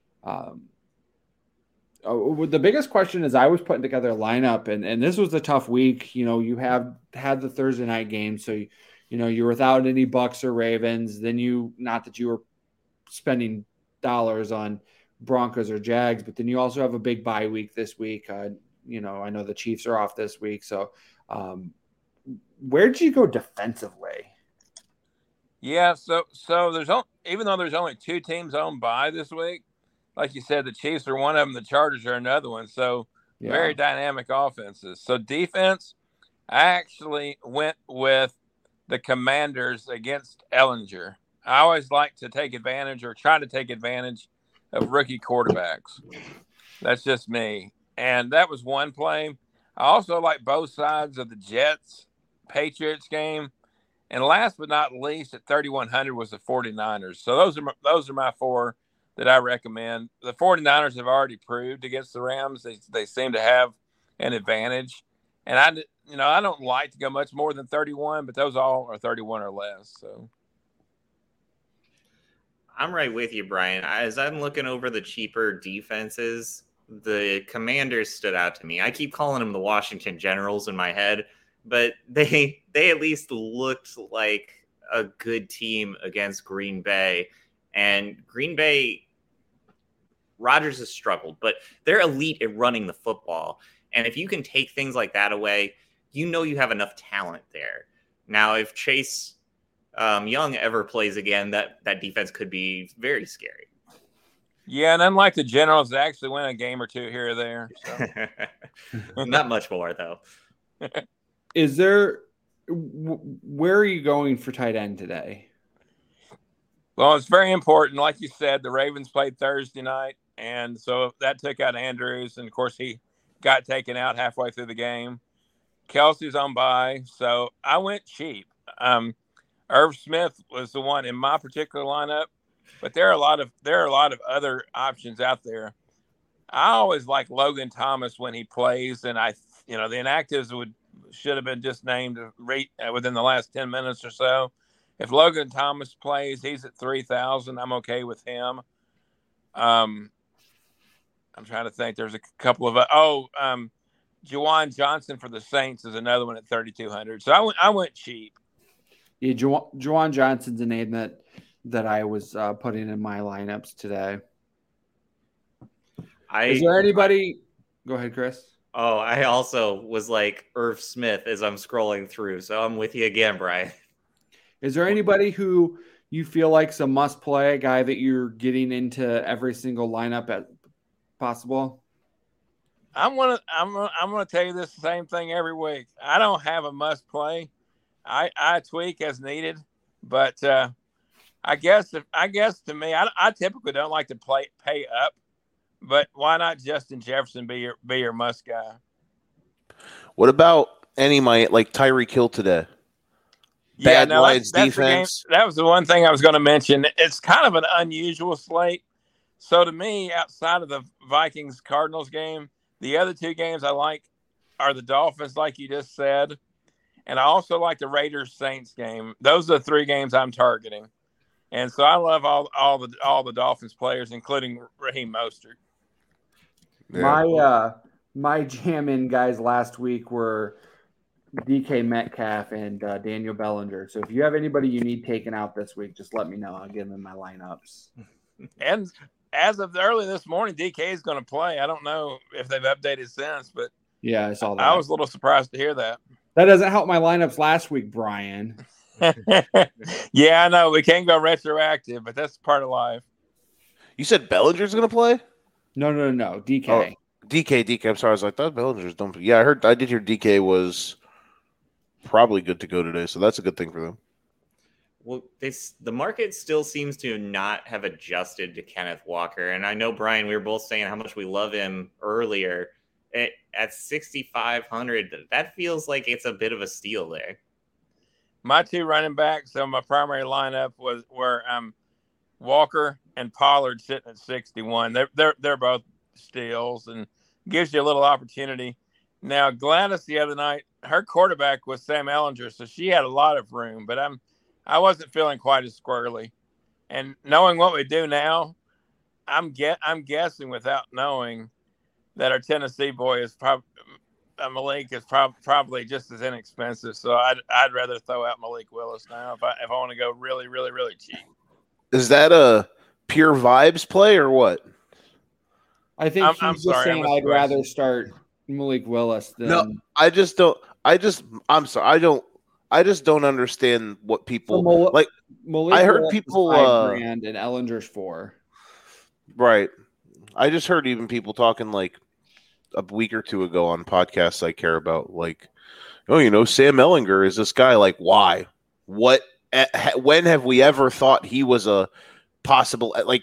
Speaker 2: The biggest question is I was putting together a lineup, and this was a tough week. You have had the Thursday night game, so you're without any Bucks or Ravens. Then not that you were spending dollars on Broncos or Jags, but then you also have a big bye week this week. I know the Chiefs are off this week, so where did you go defensively?
Speaker 3: Yeah, so even though there's only 2 teams on bye this week, like you said, the Chiefs are one of them, the Chargers are another one. So very dynamic offenses. So defense, I actually went with the Commanders against Ellinger. I always like to take advantage or try to take advantage of rookie quarterbacks. That's just me. And that was one play. I also like both sides of the Jets-Patriots game. And last but not least, at 3,100 was the 49ers. So those are my four that I recommend. The 49ers have already proved against the Rams. They seem to have an advantage. And I don't like to go much more than 31, but those all are 31 or less. So
Speaker 4: I'm right with you, Brian. As I'm looking over the cheaper defenses, the Commanders stood out to me. I keep calling them the Washington Generals in my head, but they at least looked like a good team against Green Bay. And Green Bay, Rodgers has struggled, but they're elite at running the football. And if you can take things like that away, you know you have enough talent there. Now, if Chase Young ever plays again, that defense could be very scary.
Speaker 3: Yeah, and unlike the Generals, they actually win a game or two here or there. So.
Speaker 4: Not much more, though.
Speaker 2: Is there – where are you going for tight end today?
Speaker 3: Well, it's very important. Like you said, the Ravens played Thursday night, and so that took out Andrews. And, of course, he got taken out halfway through the game. Kelsey's on bye, so I went cheap. Irv Smith was the one in my particular lineup, but there are a lot of other options out there. I always like Logan Thomas when he plays, and the inactives should have been just named within the last 10 minutes or so. If Logan Thomas plays, he's at 3,000. I'm okay with him. I'm trying to think. There's a couple of Juwan Johnson for the Saints is another one at 3,200. So I went cheap.
Speaker 2: Yeah, Juwan Johnson's a name that I was putting in my lineups today. Is there anybody? Go ahead, Chris.
Speaker 4: Oh, I also was like Irv Smith as I'm scrolling through, so I'm with you again, Brian. Is
Speaker 2: there anybody who you feel like's a must-play, a guy that you're getting into every single lineup at possible?
Speaker 3: I'm gonna tell you this same thing every week. I don't have a must-play. I tweak as needed, but I guess to me, I typically don't like to pay up, but why not Justin Jefferson be your must guy?
Speaker 6: What about like Tyreek Hill today?
Speaker 3: Yeah, that's defense. That was the one thing I was going to mention. It's kind of an unusual slate. So to me, outside of the Vikings-Cardinals game, the other two games I like are the Dolphins, like you just said, and I also like the Raiders-Saints game. Those are the three games I'm targeting, and so I love all the Dolphins players, including Raheem Mostert.
Speaker 2: Yeah. My jam-in guys last week were DK Metcalf and Daniel Bellinger. So if you have anybody you need taken out this week, just let me know. I'll get them in my lineups.
Speaker 3: And as of early this morning, DK is going to play. I don't know if they've updated since, but
Speaker 2: yeah, I saw that.
Speaker 3: I was a little surprised to hear that.
Speaker 2: That doesn't help my lineups last week, Brian.
Speaker 3: Yeah, I know. We can't go retroactive, but that's part of life.
Speaker 6: You said Bellinger's going to play?
Speaker 2: No. DK.
Speaker 6: Oh, DK. I'm sorry. I was like, I thought Bellinger's don't. Yeah, I did hear DK was probably good to go today, so that's a good thing for them.
Speaker 4: Well, the market still seems to not have adjusted to Kenneth Walker, and I know, Brian, we were both saying how much we love him earlier. At 6,500, that feels like it's a bit of a steal there.
Speaker 3: My two running backs on my primary lineup were Walker and Pollard sitting at 61. They're both steals and gives you a little opportunity. Now, Gladys the other night, her quarterback was Sam Ehlinger, so she had a lot of room, but I wasn't feeling quite as squirrely. And knowing what we do now, I'm guessing without knowing that our Tennessee boy is Malik is probably just as inexpensive. So I'd rather throw out Malik Willis now if I want to go really, really, really cheap.
Speaker 6: Is that a pure vibes play or what?
Speaker 2: I think he's just saying I'd rather start Malik Willis than.
Speaker 6: No, I just don't. I'm sorry. I just don't understand what people like.
Speaker 2: Malik
Speaker 6: I heard
Speaker 2: Willis
Speaker 6: people
Speaker 2: $5,000 and Ellinger's $4,000.
Speaker 6: Right. I just heard even people talking like a week or two ago on podcasts I care about, like, Sam Ehlinger is this guy. Like, why? What? When have we ever thought he was a possible? Like,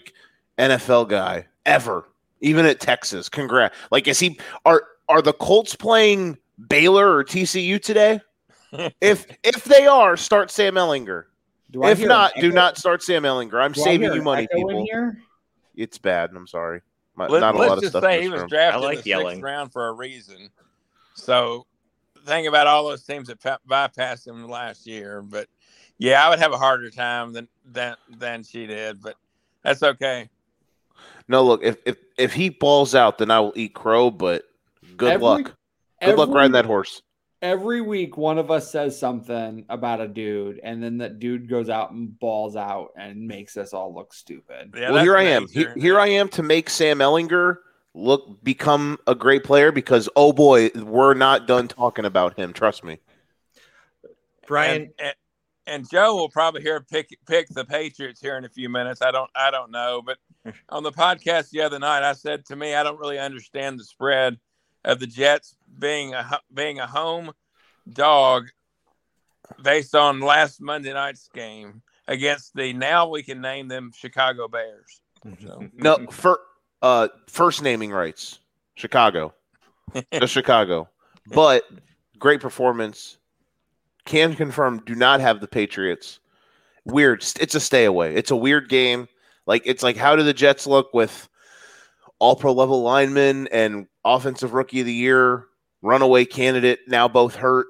Speaker 6: NFL guy ever, even at Texas. Congrats. Like, are the Colts playing Baylor or TCU today? If they are, start Sam Ehlinger. If not, do not start Sam Ehlinger. I'm saving you money, people. It's bad. I'm sorry.
Speaker 3: Let's just say he was drafted in the 6th round for a reason. So think about all those teams that bypassed him last year. But yeah, I would have a harder time than she did. But that's okay.
Speaker 6: No, look, if he balls out, then I will eat crow. But good luck. Good luck riding that horse.
Speaker 2: Every week, one of us says something about a dude, and then that dude goes out and balls out and makes us all look stupid.
Speaker 6: Yeah, well, here I am. Here I am to make Sam Ehlinger become a great player because, oh boy, we're not done talking about him. Trust me.
Speaker 3: Brian and Joe will probably pick the Patriots here in a few minutes. I don't know, but on the podcast the other night, I said to me, I don't really understand the spread of the Jets being a home dog based on last Monday night's game against the now we can name them Chicago Bears. So.
Speaker 6: No, first naming rights, Chicago, just Chicago, but great performance. Can confirm, do not have the Patriots. Weird. It's a stay away. It's a weird game. It's like how do the Jets look with all pro level linemen and offensive rookie of the year, runaway candidate, now both hurt.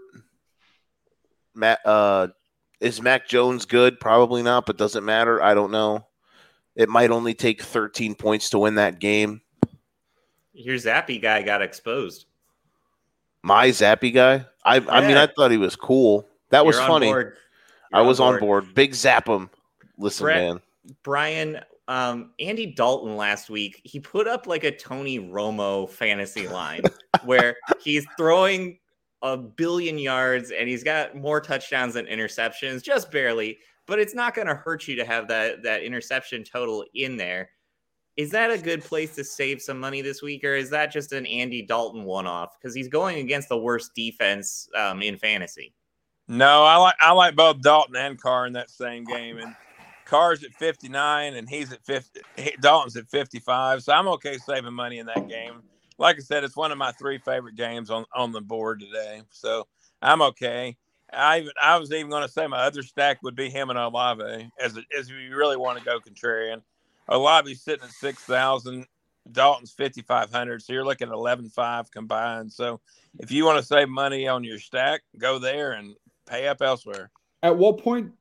Speaker 6: Is Mac Jones good? Probably not, but doesn't matter. I don't know. It might only take 13 points to win that game.
Speaker 4: Your Zappy guy got exposed.
Speaker 6: My Zappy guy? I mean, I thought he was cool. That was funny. I was on board. Big zap him. Listen, man.
Speaker 4: Brian, Andy Dalton last week, he put up like a Tony Romo fantasy line where he's throwing 1 billion yards and he's got more touchdowns than interceptions, just barely, but it's not going to hurt you to have that interception total in there. Is that a good place to save some money this week, or is that just an Andy Dalton one-off? Because he's going against the worst defense in fantasy.
Speaker 3: No, I like both Dalton and Carr in that same game, and Carr's at 59 and he's at 50. Dalton's at 55, so I'm okay saving money in that game. Like I said, it's one of my 3 favorite games on the board today, so I'm okay. I was even going to say my other stack would be him and Olave as you really want to go contrarian. Olave's sitting at 6,000. Dalton's 5,500. So you're looking at 11.5 combined. So if you want to save money on your stack, go there and pay up elsewhere.
Speaker 2: At what point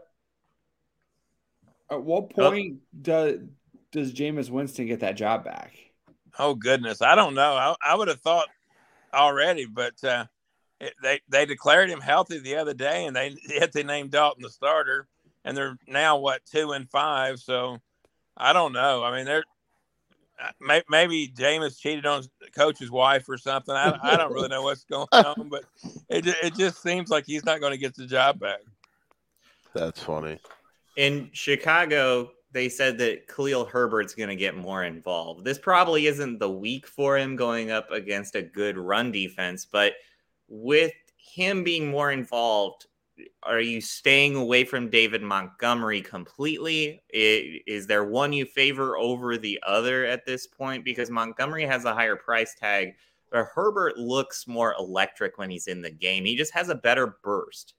Speaker 2: does Jameis Winston get that job back?
Speaker 3: Oh goodness, I don't know. I would have thought already, but they declared him healthy the other day, and they named Dalton the starter, and they're now 2-5. So. I don't know. I mean, maybe Jameis cheated on the coach's wife or something. I don't really know what's going on, but it just seems like he's not going to get the job back.
Speaker 6: That's funny.
Speaker 4: In Chicago, they said that Khalil Herbert's going to get more involved. This probably isn't the week for him going up against a good run defense, but with him being more involved, are you staying away from David Montgomery completely? Is there one you favor over the other at this point? Because Montgomery has a higher price tag, but Herbert looks more electric when he's in the game. He just has a better burst.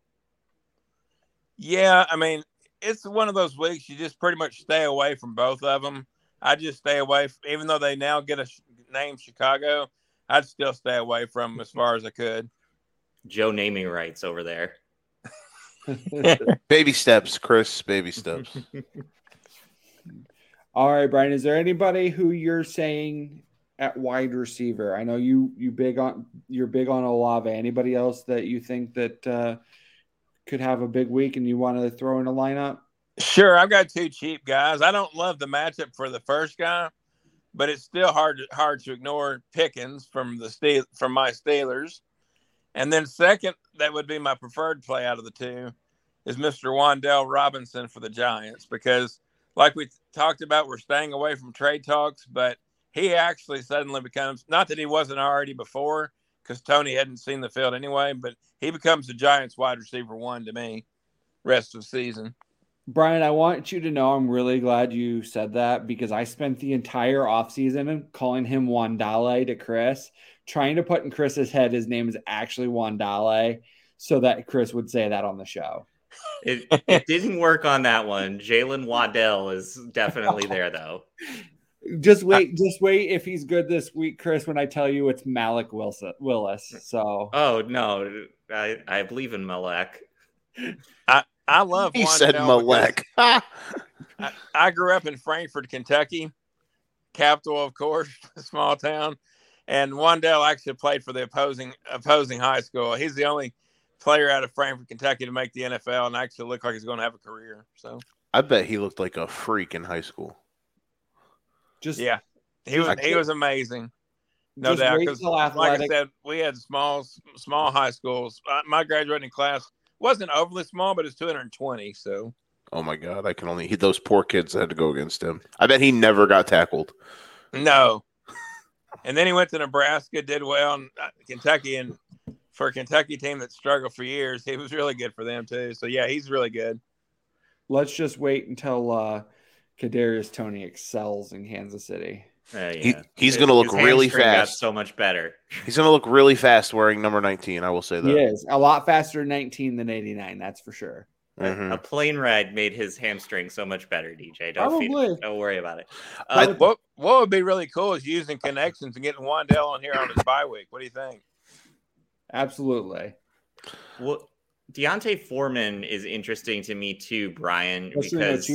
Speaker 3: Yeah, I mean, it's one of those weeks you just pretty much stay away from both of them. I just stay away, even though they now get a name Chicago, I'd still stay away from them as far as I could.
Speaker 4: Joe naming rights over there.
Speaker 6: Baby steps, Chris. Baby steps.
Speaker 2: All right, Brian. Is there anybody who you're saying at wide receiver? I know you're big on Olave. Anybody else that you think that could have a big week and you want to throw in a lineup?
Speaker 3: Sure, I've got 2 cheap guys. I don't love the matchup for the first guy, but it's still hard to ignore Pickens from my Steelers. And then second, that would be my preferred play out of the 2, is Mr. Wan'Dale Robinson for the Giants, because like we talked about, we're staying away from trade talks, but he actually suddenly becomes, not that he wasn't already before, because Tony hadn't seen the field anyway, but he becomes the Giants wide receiver 1 to me rest of the season.
Speaker 2: Brian, I want you to know I'm really glad you said that because I spent the entire offseason calling him Wandale to Chris, trying to put in Chris's head his name is actually Wandale so that Chris would say that on the show.
Speaker 4: It didn't work on that one. Jalen Waddell is definitely there, though.
Speaker 2: Just wait if he's good this week, Chris, when I tell you it's Malik Willis. So
Speaker 4: Oh, no. I believe in Malek.
Speaker 3: I love
Speaker 6: He
Speaker 3: Wandale
Speaker 6: said Malek.
Speaker 3: I grew up in Frankfort, Kentucky, capital, of course, a small town. And Wandale actually played for the opposing high school. He's the only player out of Frankfort, Kentucky to make the NFL and actually look like he's going to have a career. So
Speaker 6: I bet he looked like a freak in high school.
Speaker 3: Yeah, he was amazing, no doubt. Because like I said, we had small high schools. My graduating class wasn't overly small, but it's 220. So,
Speaker 6: oh my God, those poor kids that had to go against him. I bet he never got tackled.
Speaker 3: No, and then he went to Nebraska, did well in Kentucky, and for a Kentucky team that struggled for years, he was really good for them too. So yeah, he's really good.
Speaker 2: Let's just wait until Kadarius Toney excels in Kansas City.
Speaker 4: Yeah.
Speaker 6: He's going to look really fast.
Speaker 4: Got so much better.
Speaker 6: He's going to look really fast wearing number 19. I will say that.
Speaker 2: He is a lot faster in 19 than 89. That's for sure.
Speaker 6: Mm-hmm.
Speaker 4: A plane ride made his hamstring so much better, DJ. Don't worry about it.
Speaker 3: What would be really cool is using connections and getting Wandale on here on his bye week. What do you think?
Speaker 2: Absolutely.
Speaker 4: Well, Deontay Foreman is interesting to me too, Brian, because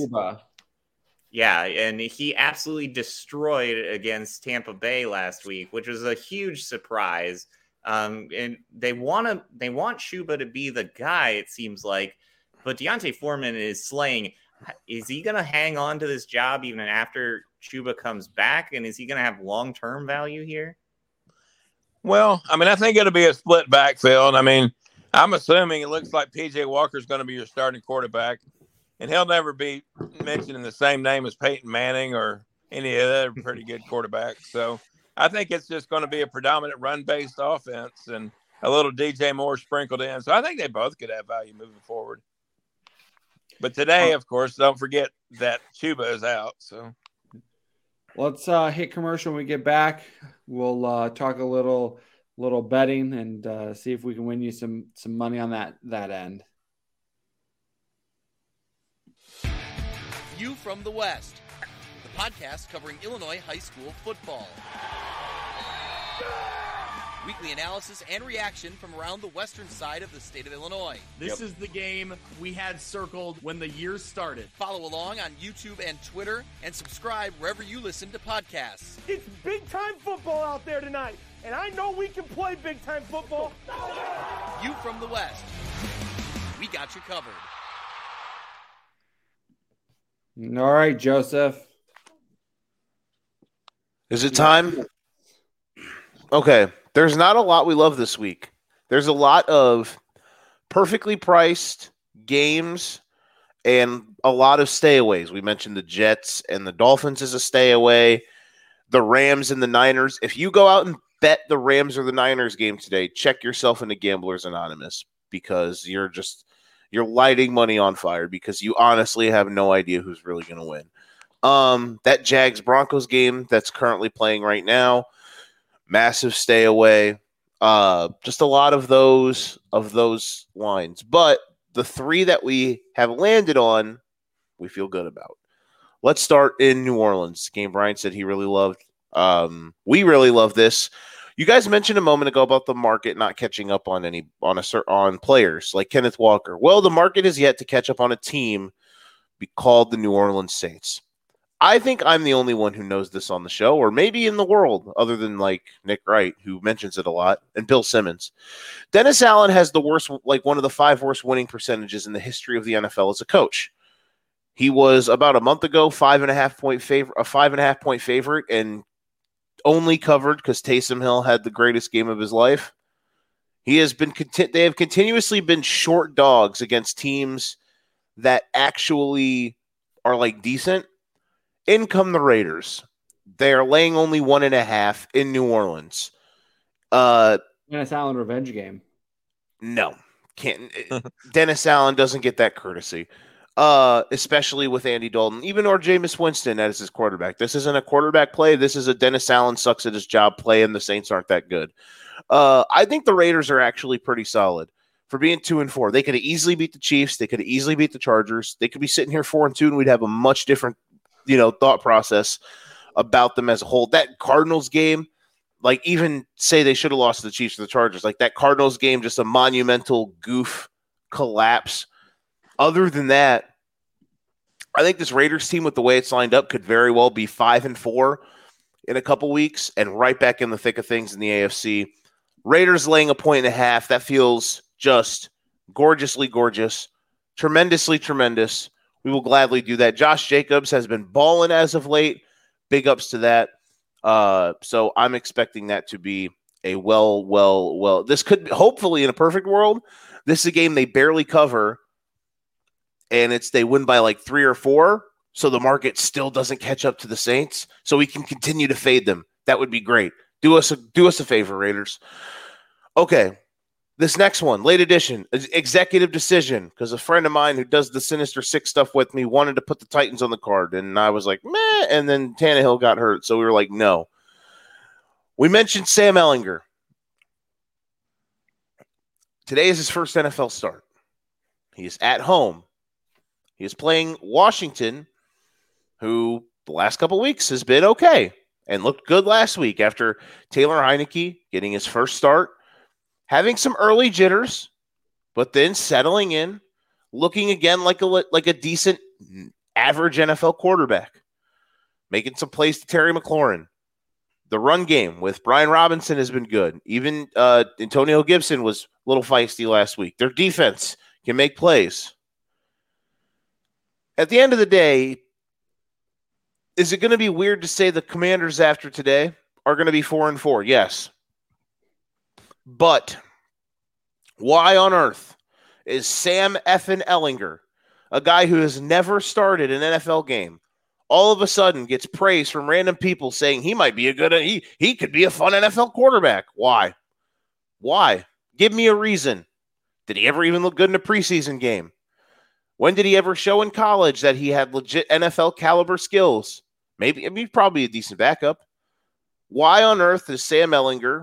Speaker 4: yeah, and he absolutely destroyed against Tampa Bay last week, which was a huge surprise. And they want Chuba to be the guy, it seems like, but Deontay Foreman is slaying. Is he going to hang on to this job even after Chuba comes back? And is he going to have long-term value here?
Speaker 3: Well, I mean, I think it'll be a split backfield. I mean, I'm assuming it looks like P.J. Walker's going to be your starting quarterback, and he'll never be mentioned in the same name as Peyton Manning or any other pretty good quarterback. So I think it's just going to be a predominant run-based offense and a little DJ Moore sprinkled in. So I think they both could have value moving forward. But today, of course, don't forget that Chuba is out. So
Speaker 2: let's hit commercial when we get back. We'll talk a little betting and see if we can win you some money on that end.
Speaker 7: View from the West, the podcast covering Illinois high school football. Weekly analysis and reaction from around the western side of the state of Illinois.
Speaker 8: This is the game we had circled when the year started.
Speaker 7: Follow along on YouTube and Twitter, and subscribe wherever you listen to podcasts.
Speaker 9: It's big-time football out there tonight, and I know we can play big-time football.
Speaker 7: View from the West. We got you covered.
Speaker 2: All right, Joseph.
Speaker 6: Is it time? Okay. There's not a lot we love this week. There's a lot of perfectly priced games and a lot of stayaways. We mentioned the Jets and the Dolphins as a stayaway, the Rams and the Niners. If you go out and bet the Rams or the Niners game today, check yourself into Gamblers Anonymous because you're lighting money on fire because you honestly have no idea who's really going to win. That Jags-Broncos game that's currently playing right now, massive stay away. Just a lot of those lines. But the three that we have landed on, we feel good about. Let's start in New Orleans. Game Brian said he really loved. We really love this. You guys mentioned a moment ago about the market not catching up on players like Kenneth Walker. Well, the market has yet to catch up on a team called the New Orleans Saints. I think I'm the only one who knows this on the show, or maybe in the world, other than like Nick Wright, who mentions it a lot, and Bill Simmons. Dennis Allen has the worst, like one of the 5 worst winning percentages in the history of the NFL as a coach. He was about a month ago 5.5 point favorite, and only covered because Taysom Hill had the greatest game of his life. They have continuously been short dogs against teams that actually are like decent. In come the Raiders. They are laying only 1.5 in New Orleans.
Speaker 2: Dennis Allen revenge game.
Speaker 6: No, can't. Dennis Allen doesn't get that courtesy. especially with Andy Dalton, even or Jameis Winston as his quarterback. This isn't a quarterback play. This is a Dennis Allen sucks at his job play, and the Saints aren't that good. I think the Raiders are actually pretty solid for being 2-4. They could have easily beat the Chiefs. They could have easily beat the Chargers. They could be sitting here 4-2, and we'd have a much different, thought process about them as a whole. That Cardinals game, like even say they should have lost to the Chiefs or the Chargers, like that Cardinals game, just a monumental goof collapse. Other than that, I think this Raiders team, with the way it's lined up, could very well be 5-4 in a couple weeks and right back in the thick of things in the AFC. Raiders laying 1.5. That feels just gorgeously gorgeous, tremendously tremendous. We will gladly do that. Josh Jacobs has been balling as of late. Big ups to that. So I'm expecting that to be a well. This could, hopefully, in a perfect world, this is a game they barely cover, and they win by like 3 or 4, so the market still doesn't catch up to the Saints, so we can continue to fade them. That would be great. Do us a favor, Raiders. Okay. This next one, late edition, executive decision, because a friend of mine who does the Sinister Six stuff with me wanted to put the Titans on the card, and I was like, meh, and then Tannehill got hurt, so we were like, no. We mentioned Sam Ehlinger. Today is his first NFL start. He is at home. He is playing Washington, who the last couple of weeks has been okay and looked good last week after Taylor Heineke getting his first start, having some early jitters, but then settling in, looking again like a decent, average NFL quarterback, making some plays to Terry McLaurin. The run game with Brian Robinson has been good. Even Antonio Gibson was a little feisty last week. Their defense can make plays. At the end of the day, is it going to be weird to say the Commanders after today are going to be 4-4? Yes. But why on earth is Sam effing Ehlinger, a guy who has never started an NFL game, all of a sudden gets praise from random people saying he might be he could be a fun NFL quarterback? Why? Why? Give me a reason. Did he ever even look good in a preseason game? When did he ever show in college that he had legit NFL caliber skills? Maybe probably a decent backup. Why on earth is Sam Ehlinger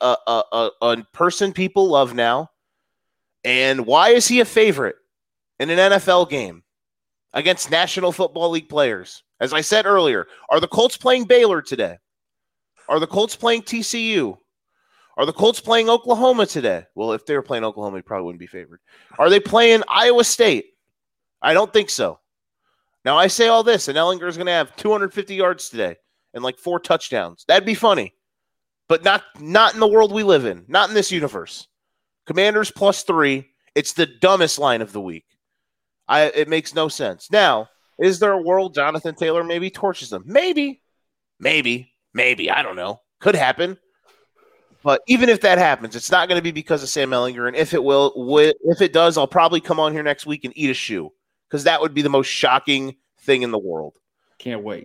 Speaker 6: a person people love now? And why is he a favorite in an NFL game against National Football League players? As I said earlier, are the Colts playing Baylor today? Are the Colts playing TCU? Are the Colts playing Oklahoma today? Well, if they were playing Oklahoma, he probably wouldn't be favored. Are they playing Iowa State? I don't think so. Now, I say all this, and Ehlinger is going to have 250 yards today and like 4 touchdowns. That'd be funny. But not in the world we live in. Not in this universe. Commanders +3. It's the dumbest line of the week. It makes no sense. Now, is there a world Jonathan Taylor maybe torches them? Maybe. I don't know. Could happen. But even if that happens, it's not going to be because of Sam Ehlinger. And if it does, I'll probably come on here next week and eat a shoe, because that would be the most shocking thing in the world.
Speaker 2: Can't wait.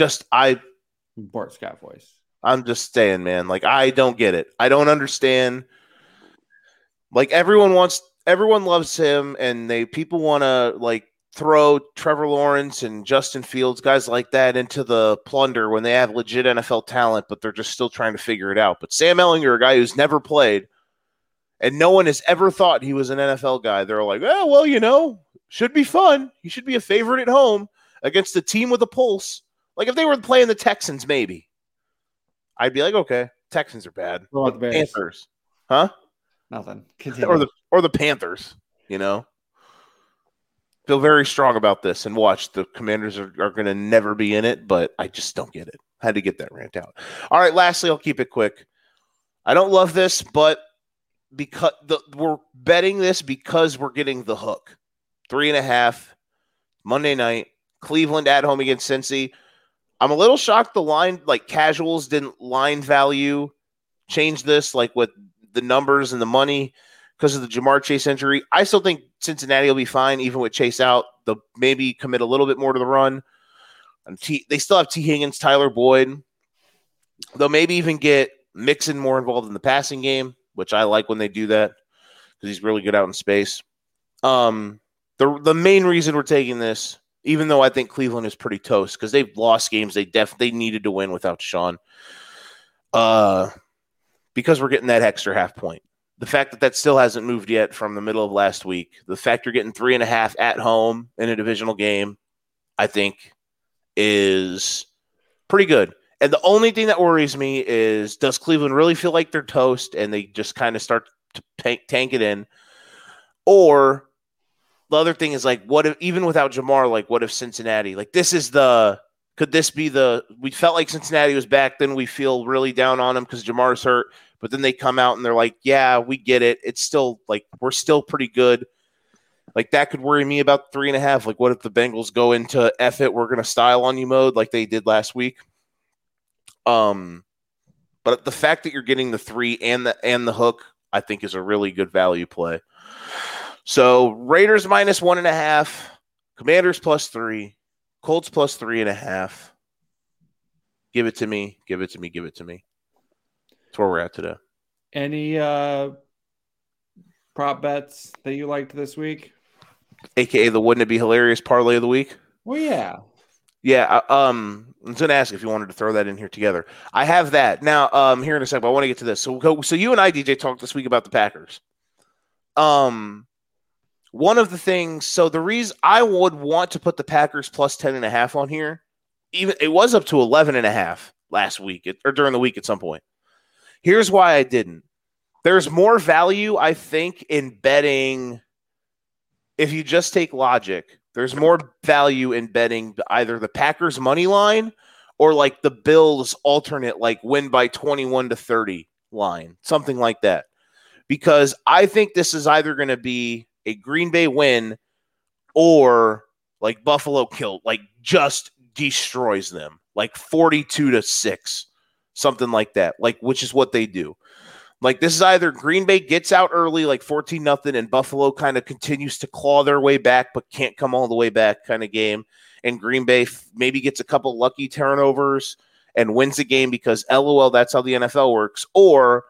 Speaker 6: Bart Scott voice. I'm just saying, man. Like, I don't get it. I don't understand. Like, everyone loves him, and people want to like throw Trevor Lawrence and Justin Fields, guys like that, into the plunder when they have legit NFL talent, but they're just still trying to figure it out. But Sam Ehlinger, a guy who's never played, and no one has ever thought he was an NFL guy, they're like, oh, well, should be fun. He should be a favorite at home against a team with a pulse. Like, if they were playing the Texans, maybe I'd be like, okay, Texans are bad.
Speaker 2: What about the Bears?
Speaker 6: Panthers, huh?
Speaker 2: Nothing. Continue.
Speaker 6: Or the Panthers, Feel very strong about this, and watch, the Commanders are going to never be in it, but I just don't get it. Had to get that rant out. All right, lastly, I'll keep it quick. I don't love this, but because we're betting this because we're getting the hook. 3.5 Monday night, Cleveland at home against Cincy. I'm a little shocked the line, like casuals didn't line value change this, like with the numbers and the money, because of the Jamar Chase injury. I still think Cincinnati will be fine, even with Chase out. They'll maybe commit a little bit more to the run. And they still have T. Higgins, Tyler Boyd. They'll maybe even get Mixon more involved in the passing game, which I like when they do that, because he's really good out in space. The The main reason we're taking this, even though I think Cleveland is pretty toast because they've lost games they needed to win without Sean, because we're getting that extra half point. The fact that still hasn't moved yet from the middle of last week, the fact you're getting 3.5 at home in a divisional game, I think is pretty good. And the only thing that worries me is, does Cleveland really feel like they're toast and they just kind of start to tank it in? Or the other thing is, like, what if, even without Jamar, like, what if Cincinnati, like, could this be we felt like Cincinnati was back, then we feel really down on them because Jamar's hurt, but then they come out and they're like, yeah, we get it. It's still, like, we're still pretty good. Like, that could worry me about 3.5. Like, what if the Bengals go into F it, we're going to style on you mode like they did last week? But the fact that you're getting the 3 and the hook, I think is a really good value play. So Raiders minus 1.5, Commanders plus 3, Colts plus 3.5. Give it to me. Give it to me. Give it to me. That's where we're at today.
Speaker 2: Any prop bets that you liked this week?
Speaker 6: AKA the Wouldn't It Be Hilarious parlay of the week?
Speaker 2: Well, yeah.
Speaker 6: Yeah, I was going to ask if you wanted to throw that in here together. I have that. Now, here in a second, I want to get to this. So you and I, DJ, talked this week about the Packers. One of the things, so the reason I would want to put the Packers plus 10.5 on here, even it was up to 11.5 last week or during the week at some point. Here's why I didn't. There's more value, I think, in betting. If you just take logic, there's more value in betting either the Packers money line or like the Bills alternate, like win by 21-30 line, something like that. Because I think this is either going to be a Green Bay win or like Buffalo killed, like just destroys them, like 42-6, something like that, like, which is what they do. Like, this is either Green Bay gets out early, like 14-0, and Buffalo kind of continues to claw their way back, but can't come all the way back kind of game. And Green Bay maybe gets a couple lucky turnovers and wins the game because, LOL, that's how the NFL works. Or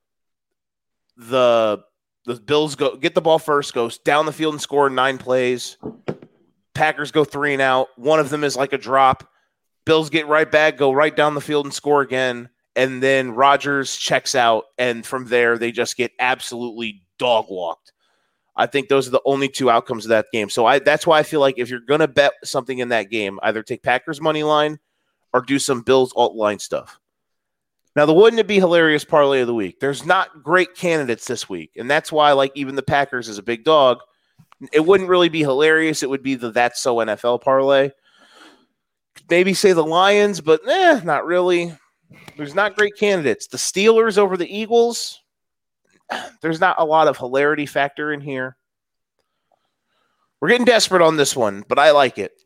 Speaker 6: the Bills get the ball first, goes down the field and score 9 plays. Packers go 3 and out. One of them is like a drop. Bills get right back, go right down the field and score again. And then Rodgers checks out, and from there they just get absolutely dog walked. I think those are the only 2 outcomes of that game. So that's why I feel like if you're going to bet something in that game, either take Packers money line or do some Bills alt line stuff. Now, the Wouldn't It Be Hilarious parlay of the week. There's not great candidates this week, and that's why, like, even the Packers is a big dog. It wouldn't really be hilarious. It would be the That's So NFL parlay. Maybe say the Lions, but not really. There's not great candidates. The Steelers over the Eagles, there's not a lot of hilarity factor in here. We're getting desperate on this one, but I like it.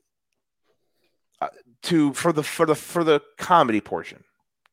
Speaker 6: For the comedy portion.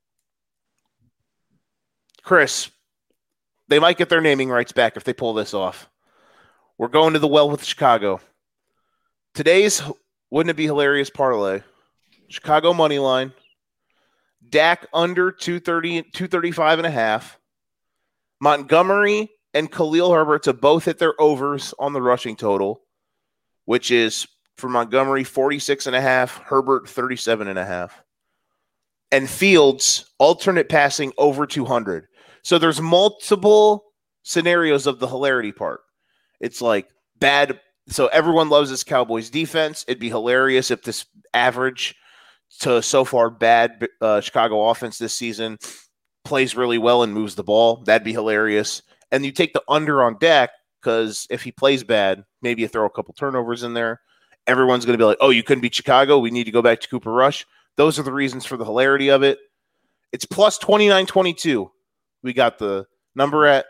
Speaker 6: Chris, they might get their naming rights back if they pull this off. We're going to the well with Chicago. Today's Wouldn't It Be Hilarious parlay. Chicago money line. Dak under 235.5. Montgomery and Khalil Herbert to both hit their overs on the rushing total, which is for Montgomery 46.5, Herbert 37.5. And Fields alternate passing over 200. So there's multiple scenarios of the hilarity part. It's like bad. So everyone loves this Cowboys defense. It'd be hilarious if this average to so far bad Chicago offense this season plays really well and moves the ball. That'd be hilarious. And you take the under on Dak because if he plays bad, maybe you throw a couple turnovers in there. Everyone's going to be like, oh, you couldn't beat Chicago. We need to go back to Cooper Rush. Those are the reasons for the hilarity of it. It's plus 29-22. We got the number at.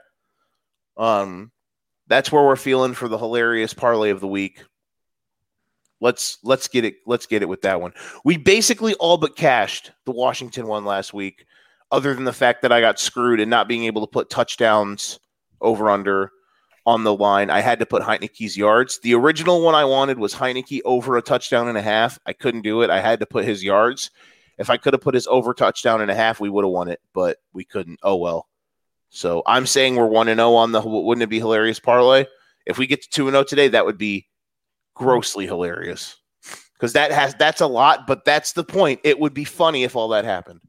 Speaker 6: That's where we're feeling for the hilarious parlay of the week. Let's get it. Let's get it with that one. We basically all but cashed the Washington one last week, other than the fact that I got screwed and not being able to put touchdowns over under on the line. I had to put Heineke's yards. The original one I wanted was Heineke over a touchdown and a half. I couldn't do it. I had to put his yards. If I could have put his over touchdown and a half, we would have won it, but we couldn't. Oh well. So I'm saying we're 1-0 on the Wouldn't It Be Hilarious parlay. If we get to 2-0 today, that would be grossly hilarious. Because that's a lot, but that's the point. It would be funny if all that happened.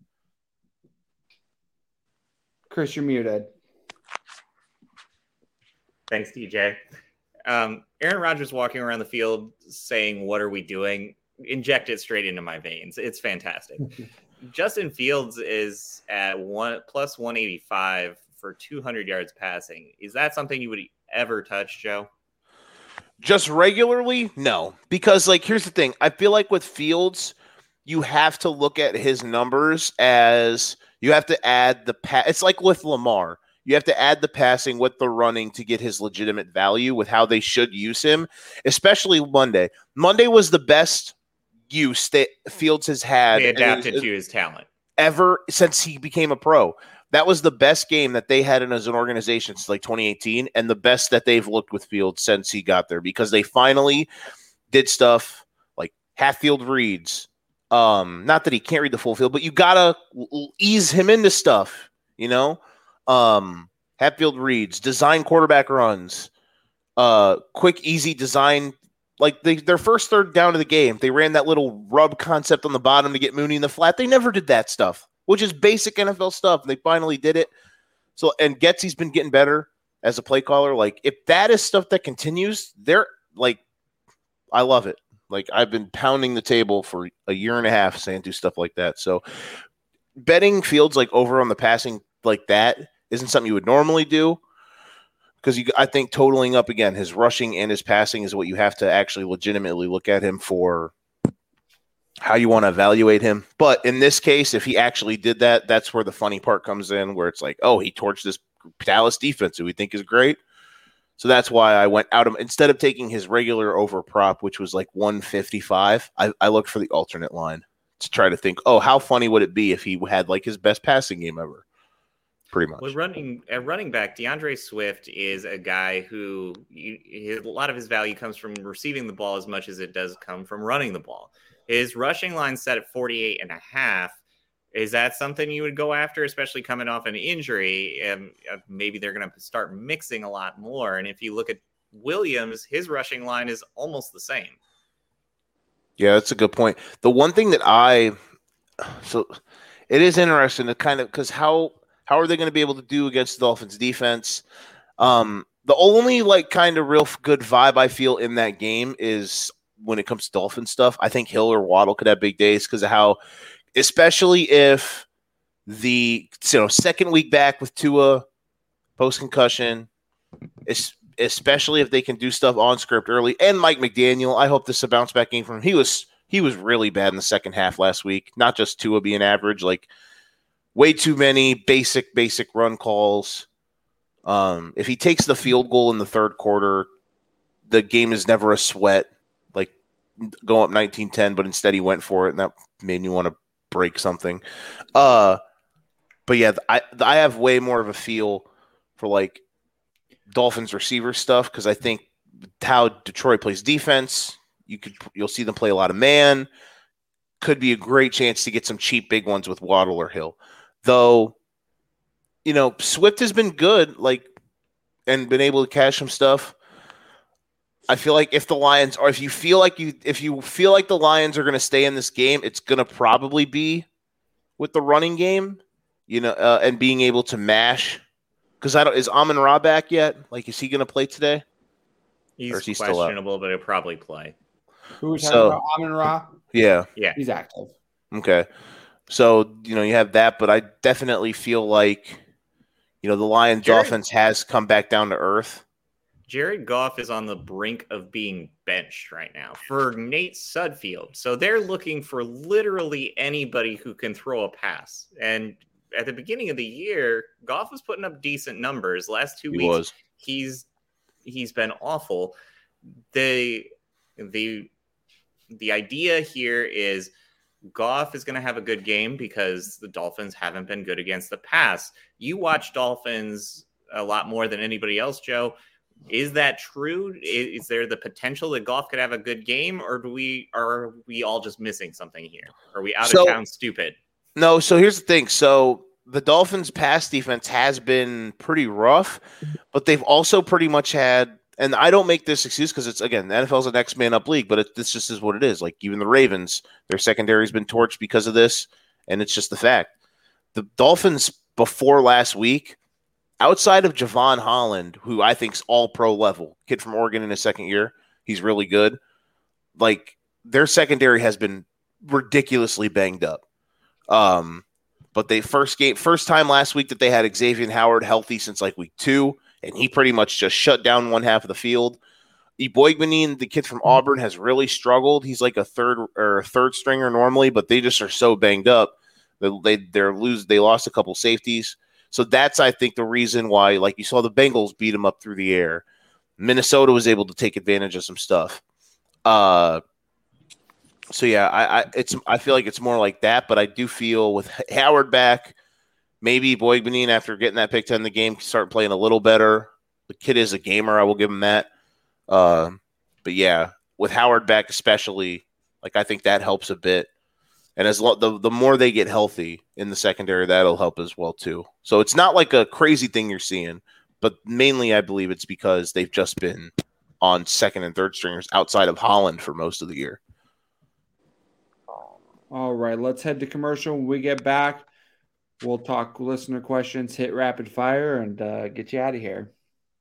Speaker 2: Chris, you're muted.
Speaker 4: Thanks, DJ. Aaron Rodgers walking around the field saying, "What are we doing?" Inject it straight into my veins. It's fantastic. Justin Fields is at plus 185 for 200 yards passing. Is that something you would ever touch, Joe?
Speaker 6: Just regularly? No. Because, here's the thing. I feel like with Fields, you have to look at his numbers as you have to add the pass. It's like with Lamar. You have to add the passing with the running to get his legitimate value with how they should use him, especially Monday. Monday was the best use that Fields has had.
Speaker 4: They adapted to his talent.
Speaker 6: Ever since he became a pro. That was the best game that they had as an organization since 2018, and the best that they've looked with Fields since he got there, because they finally did stuff like half-field reads. Not that he can't read the full field, but you gotta ease him into stuff, half-field reads, design quarterback runs, quick, easy design. Their first third down of the game, they ran that little rub concept on the bottom to get Mooney in the flat. They never did that stuff, which is basic NFL stuff. They finally did it. So, and Getsy's been getting better as a play caller. If that is stuff that continues, I love it. I've been pounding the table for a year and a half saying do stuff like that. So betting Fields over on the passing like that isn't something you would normally do, because I think totaling up again his rushing and his passing is what you have to actually legitimately look at him for, how you want to evaluate him. But in this case, if he actually did that, that's where the funny part comes in, where it's he torched this Dallas defense who we think is great. So that's why I went out of, instead of taking his regular over prop, which was 155, I looked for the alternate line to try to think, how funny would it be if he had his best passing game ever? Pretty much.
Speaker 4: Well, running back, DeAndre Swift is a guy who a lot of his value comes from receiving the ball as much as it does come from running the ball. His rushing line set at 48.5. Is that something you would go after, especially coming off an injury? And maybe they're going to start mixing a lot more. And if you look at Williams, his rushing line is almost the same.
Speaker 6: Yeah, that's a good point. The one thing that so it is interesting to kind of, because how are they going to be able to do against the Dolphins defense? The only kind of real good vibe I feel in that game is when it comes to Dolphin stuff. I think Hill or Waddle could have big days because of how, especially if the second week back with Tua post-concussion, especially if they can do stuff on script early. And Mike McDaniel, I hope this is a bounce back game for him. He was really bad in the second half last week. Not just Tua being average, way too many basic run calls. If he takes the field goal in the third quarter, the game is never a sweat. Go up 19-10, but instead he went for it, and that made me want to break something. But yeah, I have way more of a feel for Dolphins receiver stuff, because I think how Detroit plays defense, you'll see them play a lot of man. Could be a great chance to get some cheap big ones with Waddle or Hill. Though, Swift has been good, and been able to cash some stuff. I feel like if the Lions, or if you feel like the Lions are going to stay in this game, it's going to probably be with the running game, and being able to mash. Because is Amon-Ra back yet? Is he going to play today?
Speaker 4: He's questionable, but he'll probably play.
Speaker 2: Who are we talking about? Amon-Ra?
Speaker 6: Yeah.
Speaker 2: He's active.
Speaker 6: Okay. So, you have that, but I definitely feel like, the Lions offense has come back down to earth.
Speaker 4: Jared Goff is on the brink of being benched right now for Nate Sudfeld. So they're looking for literally anybody who can throw a pass. And at the beginning of the year, Goff was putting up decent numbers. Last 2 weeks, he's been awful. The idea here is Goff is going to have a good game because the Dolphins haven't been good against the pass. You watch Dolphins a lot more than anybody else, Joe. Is that true? Is there the potential that Goff could have a good game, or are we all just missing something here? Are we out of town stupid?
Speaker 6: No, so here's the thing. So the Dolphins' pass defense has been pretty rough, but they've also pretty much had And I don't make this excuse because it's, again, the NFL's a next man up league, but this just is what it is. Like, even the Ravens, their secondary has been torched because of this, and it's just the fact. The Dolphins before last week, outside of Javon Holland, who I think's all pro level, kid from Oregon in his second year, he's really good. Like, their secondary has been ridiculously banged up. But they first time last week that they had Xavier Howard healthy since like week 2, and he pretty much just shut down one half of the field. Eboigbenin, the kid from Auburn, has really struggled. He's like a third stringer normally, but they just are so banged up. They lost a couple safeties. So that's, I think, the reason why, like, you saw the Bengals beat them up through the air. Minnesota was able to take advantage of some stuff. So yeah, I feel like it's more like that, but I do feel with Howard back, maybe Eboigbenin, after getting that pick 10 in the game, can start playing a little better. The kid is a gamer, I will give him that. But yeah, with Howard back especially, like, I think that helps a bit. And the more they get healthy in the secondary, that'll help as well too. So it's not like a crazy thing you're seeing, but mainly I believe it's because they've just been on second and third stringers outside of Holland for most of the year.
Speaker 2: All right, let's head to commercial. When we get back, we'll talk listener questions, hit rapid fire, and get you out of here.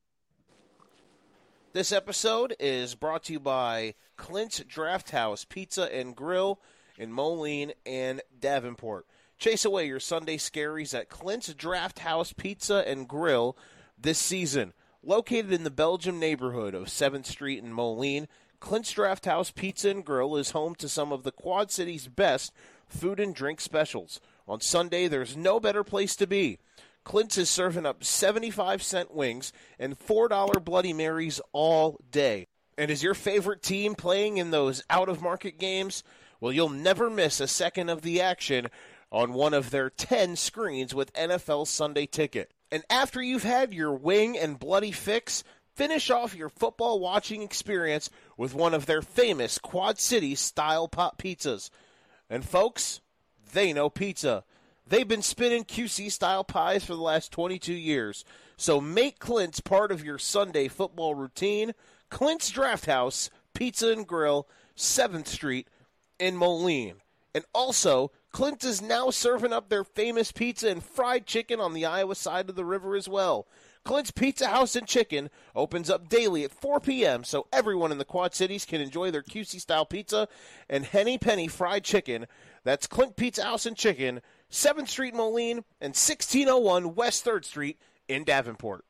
Speaker 5: This episode is brought to you by Clint's Draft House Pizza and Grill in Moline and Davenport. Chase away your Sunday scaries at Clint's Draft House Pizza and Grill this season. Located in the Belgium neighborhood of 7th Street in Moline, Clint's Draft House Pizza and Grill is home to some of the Quad City's best food and drink specials. On Sunday, there's no better place to be. Clint's is serving up 75-cent wings and $4 Bloody Marys all day. And is your favorite team playing in those out-of-market games? Well, you'll never miss a second of the action on one of their 10 screens with NFL Sunday Ticket. And after you've had your wing and bloody fix, finish off your football watching experience with one of their famous Quad City style pop pizzas. And folks, they know pizza. They've been spinning QC style pies for the last 22 years. So make Clint's part of your Sunday football routine. Clint's Draft House Pizza and Grill, 7th Street in Moline. And also, Clint is now serving up their famous pizza and fried chicken on the Iowa side of the river as well. Clint's Pizza House and Chicken opens up daily at 4 p.m. so everyone in the Quad Cities can enjoy their QC-style pizza and Henny Penny fried chicken. That's Clint Pizza House and Chicken, 7th Street Moline, and 1601 West 3rd Street in Davenport.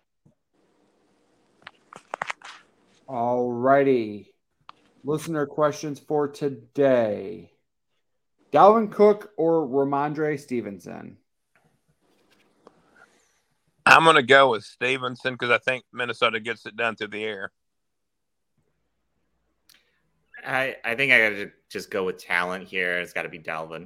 Speaker 2: All righty. Listener questions for today. Dalvin Cook or Ramondre Stevenson?
Speaker 3: I'm going to go with Stevenson because I think Minnesota gets it done through the air.
Speaker 4: I think I got to just go with talent here. It's got to be Dalvin.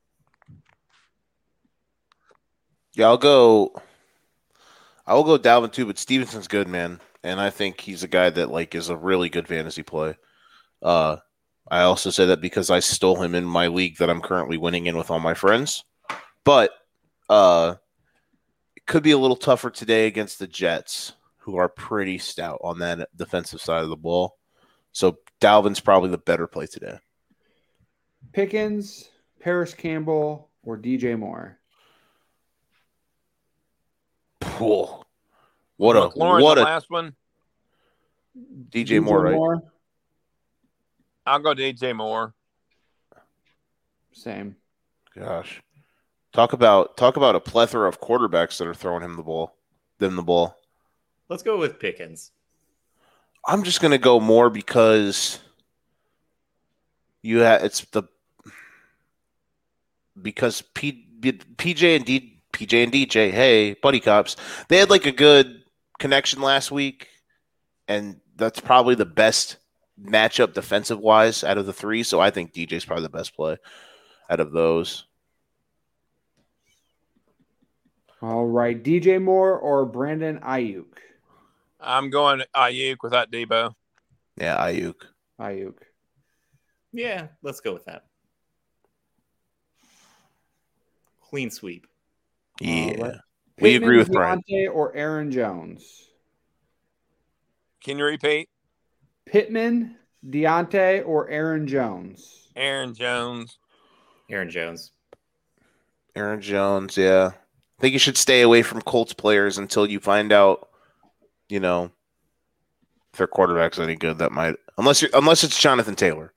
Speaker 6: Yeah, I'll go Dalvin too, but Stevenson's good, man. And I think he's a guy that, like, is a really good fantasy play. I also say that because I stole him in my league that I'm currently winning in with all my friends. But it could be a little tougher today against the Jets, who are pretty stout on that defensive side of the ball. So Dalvin's probably the better play today.
Speaker 2: Pickens, Paris Campbell, or DJ Moore?
Speaker 6: Cool.
Speaker 3: The last one.
Speaker 6: DJ Moore, right?
Speaker 3: I'll go DJ Moore.
Speaker 2: Same.
Speaker 6: Gosh. Talk about a plethora of quarterbacks that are throwing him the ball.
Speaker 4: Let's go with Pickens.
Speaker 6: I'm just going to go Moore because PJ and DJ, hey, buddy cops, they had like a good connection last week, and that's probably the best matchup defensive wise out of the three. So I think DJ's probably the best play out of those.
Speaker 2: All right, DJ Moore or Brandon Ayuk?
Speaker 3: I'm going Ayuk without Debo.
Speaker 6: Yeah, Ayuk.
Speaker 4: Yeah, let's go with that. Clean sweep.
Speaker 6: Yeah.
Speaker 2: Right.
Speaker 6: We agree with Brian.
Speaker 2: Deontay or Aaron Jones?
Speaker 3: Can you repeat?
Speaker 2: Pittman, Deontay, or Aaron Jones?
Speaker 3: Aaron Jones.
Speaker 4: Aaron Jones.
Speaker 6: Aaron Jones, yeah. I think you should stay away from Colts players until you find out, if their quarterback's any good. That might, unless it's Jonathan Taylor.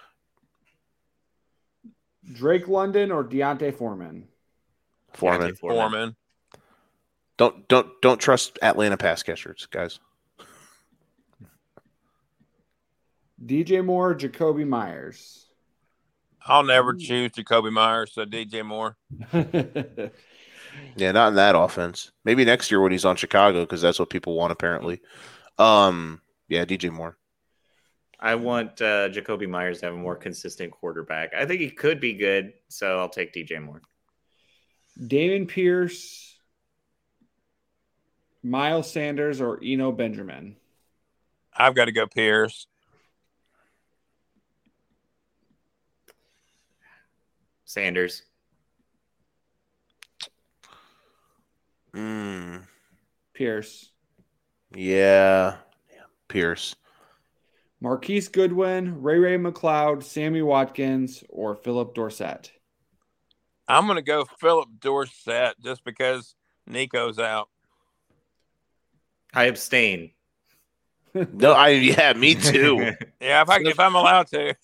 Speaker 2: Drake London or Deontay Foreman?
Speaker 3: Foreman.
Speaker 6: Don't trust Atlanta pass catchers, guys.
Speaker 2: DJ Moore, Jacoby Myers.
Speaker 3: I'll never choose Jacoby Myers, so DJ Moore.
Speaker 6: Yeah, not in that offense. Maybe next year when he's on Chicago, because that's what people want apparently. Yeah, DJ Moore.
Speaker 4: I want Jacoby Myers to have a more consistent quarterback. I think he could be good, so I'll take DJ Moore.
Speaker 2: Damon Pierce, Miles Sanders, or Eno Benjamin?
Speaker 3: I've got to go Pierce.
Speaker 4: Sanders.
Speaker 2: Pierce.
Speaker 6: Yeah, Pierce.
Speaker 2: Marquise Goodwin, Ray McLeod, Sammy Watkins, or Philip Dorsett?
Speaker 3: I'm going to go Philip Dorsett just because Nico's out.
Speaker 4: I abstain.
Speaker 6: Me too.
Speaker 3: Yeah, if I'm allowed to.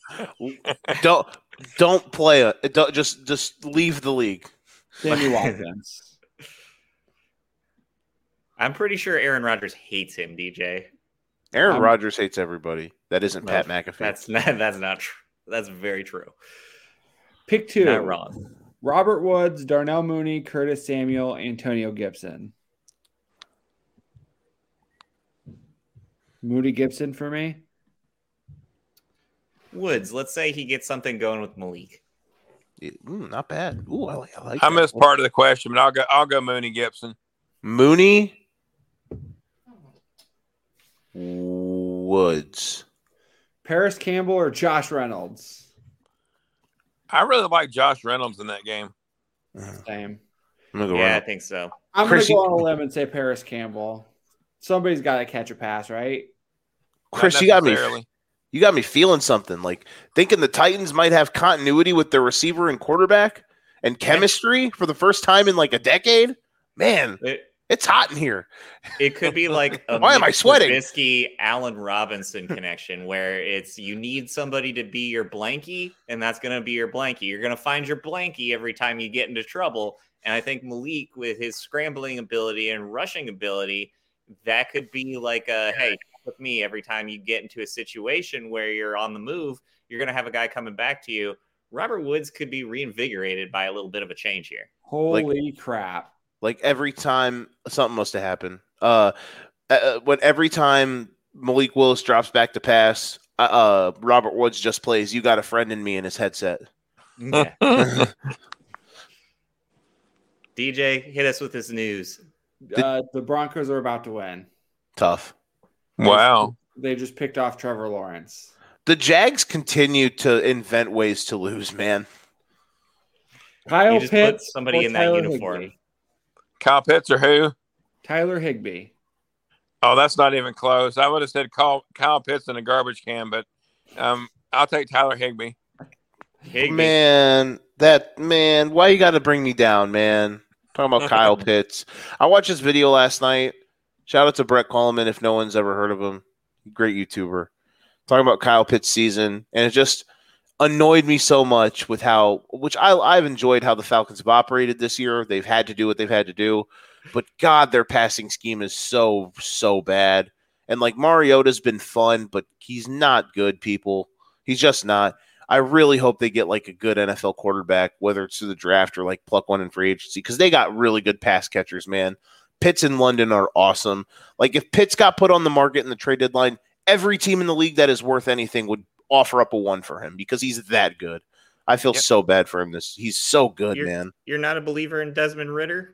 Speaker 6: Don't play it. Don't just leave the league.
Speaker 2: Sammy Watkins.
Speaker 4: I'm pretty sure Aaron Rodgers hates him, DJ.
Speaker 6: Aaron Rodgers hates everybody. That isn't Pat McAfee.
Speaker 4: That's not true. That's very true.
Speaker 2: Pick two.
Speaker 4: Not wrong.
Speaker 2: Robert Woods, Darnell Mooney, Curtis Samuel, Antonio Gibson. Moody Gibson for me.
Speaker 4: Woods, let's say he gets something going with Malik.
Speaker 6: Not bad. Ooh, I like
Speaker 3: I
Speaker 6: that.
Speaker 3: missed part of the question, but I'll go Mooney Gibson.
Speaker 6: Mooney Woods.
Speaker 2: Paris Campbell or Josh Reynolds?
Speaker 3: I really like Josh Reynolds in that game.
Speaker 2: Same.
Speaker 4: I think so.
Speaker 2: I'm going to go on a limb and say Paris Campbell. Somebody's got to catch a pass, right?
Speaker 6: Chris, you got me feeling something. Like thinking the Titans might have continuity with their receiver and quarterback and chemistry for the first time in like a decade. Man, it's hot in here.
Speaker 4: It could be like a
Speaker 6: why am I sweating?
Speaker 4: Trubisky, Allen Robinson connection where it's you need somebody to be your blankie, and that's going to be your blankie. You're going to find your blankie every time you get into trouble. And I think Malik, with his scrambling ability and rushing ability, that could be like a hey, with me every time you get into a situation where you're on the move, you're going to have a guy coming back to you. Robert Woods could be reinvigorated by a little bit of a change here.
Speaker 2: Holy crap.
Speaker 6: Like every time something must have happened. When every time Malik Willis drops back to pass, Robert Woods just plays "You Got a Friend in Me" in his headset.
Speaker 4: Yeah. DJ, hit us with this news.
Speaker 2: The Broncos are about to win.
Speaker 6: Tough.
Speaker 3: Wow.
Speaker 2: They just picked off Trevor Lawrence.
Speaker 6: The Jags continue to invent ways to lose, man.
Speaker 2: Kyle
Speaker 4: Pitts,
Speaker 2: put
Speaker 4: somebody in that uniform.
Speaker 2: Higbee.
Speaker 3: Kyle Pitts or who?
Speaker 2: Tyler Higbee.
Speaker 3: Oh, that's not even close. I would have said Kyle Pitts in a garbage can, but I'll take Tyler Higbee.
Speaker 6: Man, why you got to bring me down, man? Talking about Kyle Pitts. I watched this video last night. Shout out to Brett Coleman if no one's ever heard of him. Great YouTuber. Talking about Kyle Pitts' season, and it just annoyed me so much with I've enjoyed how the Falcons have operated this year. They've had to do what they've had to do, but God, their passing scheme is so bad. And like Mariota's been fun, but he's not good, people. He's just not. I really hope they get like a good NFL quarterback, whether it's through the draft or like pluck one in free agency, because they got really good pass catchers, man. Pitts in London are awesome. Like if Pitts got put on the market in the trade deadline, every team in the league that is worth anything would offer up a one for him because he's that good. I feel so bad for him. He's so good, man.
Speaker 4: You're not a believer in Desmond Ridder?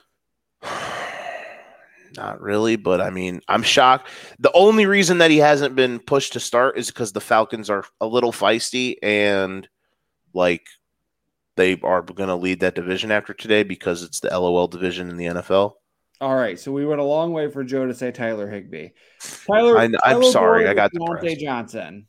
Speaker 6: Not really, but I mean, I'm shocked. The only reason that he hasn't been pushed to start is because the Falcons are a little feisty and like they are going to lead that division after today because it's the LOL division in the NFL.
Speaker 2: All right, so we went a long way for Joe to say Tyler Higbee. I'm
Speaker 6: sorry,
Speaker 2: Boyd
Speaker 6: I got
Speaker 2: Deontay
Speaker 6: depressed.
Speaker 2: Johnson.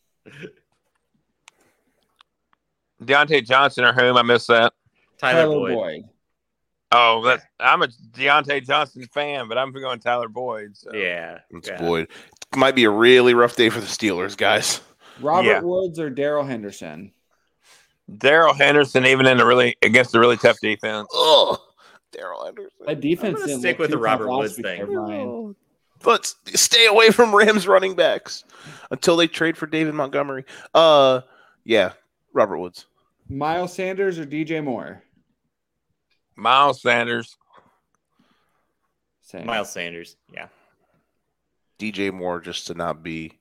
Speaker 3: Deontay Johnson or whom? I missed that.
Speaker 4: Tyler Boyd.
Speaker 3: Oh, I'm a Deontay Johnson fan, but I'm going Tyler Boyd. So.
Speaker 4: Yeah.
Speaker 6: It's Boyd. Might be a really rough day for the Steelers, guys.
Speaker 2: Robert Woods or Darrell Henderson?
Speaker 3: Darrell Henderson, even against a really tough defense.
Speaker 6: Oh, Darrell Henderson.
Speaker 2: That defense
Speaker 4: I'm gonna
Speaker 2: didn't
Speaker 4: stick
Speaker 2: look
Speaker 4: with the
Speaker 2: too tough
Speaker 4: Robert
Speaker 2: last
Speaker 4: Woods
Speaker 2: week
Speaker 4: thing.
Speaker 2: there, Brian.
Speaker 6: Let's stay away from Rams running backs until they trade for David Montgomery. Yeah, Robert Woods.
Speaker 2: Miles Sanders or DJ Moore?
Speaker 3: Miles Sanders.
Speaker 2: Same.
Speaker 4: Miles Sanders. Yeah.
Speaker 6: DJ Moore just to not be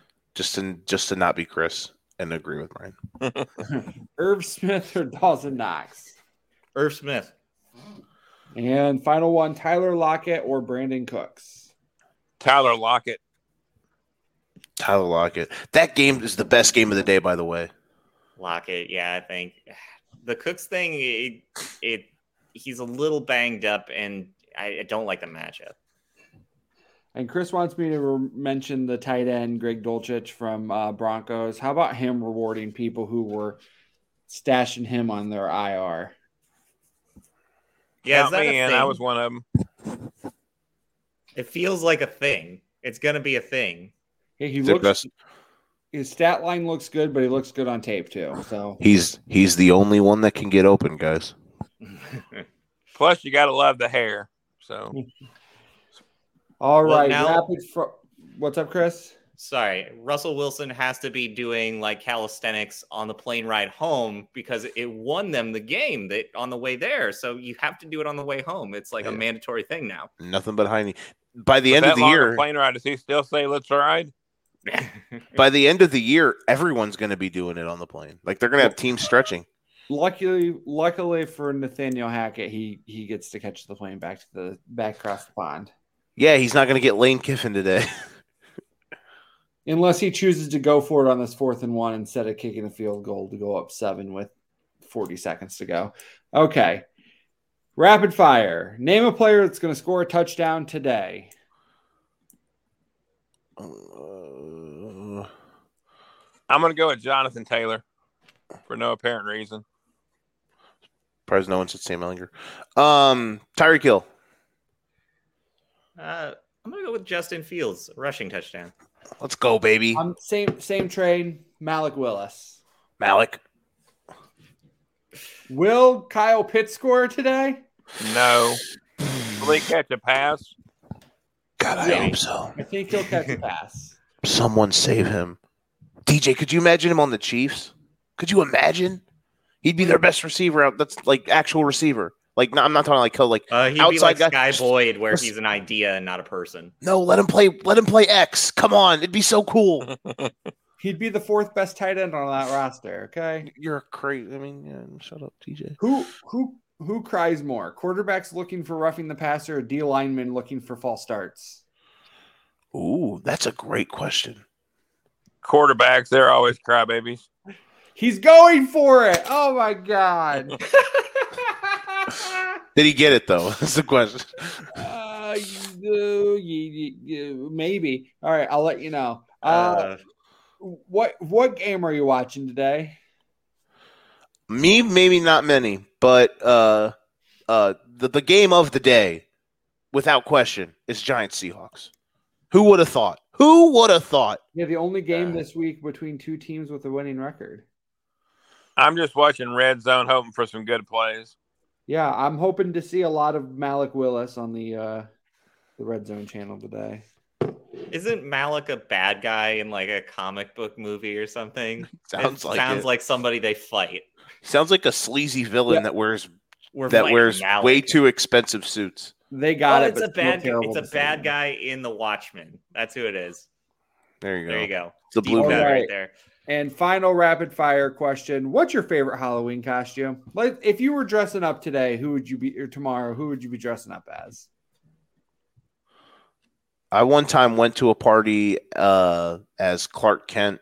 Speaker 6: Chris and agree with Brian.
Speaker 2: Irv Smith or Dawson Knox?
Speaker 4: Irv Smith.
Speaker 2: And final one, Tyler Lockett or Brandon Cooks?
Speaker 3: Tyler Lockett.
Speaker 6: Tyler Lockett. That game is the best game of the day, by the way.
Speaker 4: Lockett, yeah, I think the Cooks thing. He's a little banged up, and I don't like the matchup.
Speaker 2: And Chris wants me to mention the tight end Greg Dulcich from Broncos. How about him rewarding people who were stashing him on their IR?
Speaker 4: Yeah,
Speaker 3: Count me in. I was one of them.
Speaker 4: It feels like a thing. It's gonna be a thing.
Speaker 2: Hey, his stat line looks good, but he looks good on tape too. So
Speaker 6: he's the only one that can get open, guys.
Speaker 3: Plus, you got to love the hair. So,
Speaker 2: all right, what's up, Chris?
Speaker 4: Sorry, Russell Wilson has to be doing like calisthenics on the plane ride home because it won them the game on the way there. So you have to do it on the way home. It's like a mandatory thing now.
Speaker 6: Nothing but high knee. By the end of the year,
Speaker 3: plane ride, does he still say "Let's ride"?
Speaker 6: By the end of the year, everyone's going to be doing it on the plane. Like they're going to have teams stretching.
Speaker 2: Luckily for Nathaniel Hackett, he gets to catch the plane back across the pond.
Speaker 6: Yeah, he's not going to get Lane Kiffin today.
Speaker 2: Unless he chooses to go for it on this 4th and 1 instead of kicking a field goal to go up 7 with 40 seconds to go. Okay. Rapid fire. Name a player that's going to score a touchdown today.
Speaker 3: I'm going to go with Jonathan Taylor for no apparent reason.
Speaker 6: Probably no one said Sam Ellinger. Tyreek Hill.
Speaker 4: I'm going to go with Justin Fields, rushing touchdown.
Speaker 6: Let's go, baby.
Speaker 2: Same train. Malik Willis.
Speaker 6: Malik.
Speaker 2: Will Kyle Pitts score today?
Speaker 3: No. Will he catch a pass?
Speaker 6: God, I hope so.
Speaker 2: I think he'll catch a pass.
Speaker 6: Someone save him. DJ, could you imagine him on the Chiefs? Could you imagine? He'd be their best receiver out. That's like actual receiver. Like, no, I'm not talking like
Speaker 4: he'd
Speaker 6: outside
Speaker 4: be like
Speaker 6: guy.
Speaker 4: Sky Boyd, where he's an idea and not a person.
Speaker 6: No, let him play. Let him play X. Come on, it'd be so cool.
Speaker 2: He'd be the 4th best tight end on that roster. Okay,
Speaker 6: you're crazy. I mean, yeah, shut up, TJ.
Speaker 2: Who cries more? Quarterbacks looking for roughing the passer, or D linemen looking for false starts?
Speaker 6: Ooh, that's a great question.
Speaker 3: Quarterbacks, they're always crybabies.
Speaker 2: He's going for it. Oh my god.
Speaker 6: Did he get it though? That's the question.
Speaker 2: Maybe. All right, I'll let you know. What game are you watching today?
Speaker 6: Me, maybe not many, but the game of the day, without question, is Giants Seahawks. Who would have thought? Who would have thought?
Speaker 2: Yeah, the only game this week between two teams with a winning record.
Speaker 3: I'm just watching Red Zone, hoping for some good plays.
Speaker 2: Yeah, I'm hoping to see a lot of Malik Willis on the Red Zone channel today.
Speaker 4: Isn't Malik a bad guy in like a comic book movie or something?
Speaker 6: Sounds like
Speaker 4: somebody they fight.
Speaker 6: Sounds like a sleazy villain that wears
Speaker 4: Malik.
Speaker 6: way too expensive suits.
Speaker 2: They got it.
Speaker 4: It's a bad guy in The Watchmen. That's who it is.
Speaker 6: There you go.
Speaker 4: The blue guy right there.
Speaker 2: And final rapid fire question: what's your favorite Halloween costume? Like, if you were dressing up today, who would you be? Or tomorrow, who would you be dressing up as?
Speaker 6: I one time went to a party as Clark Kent.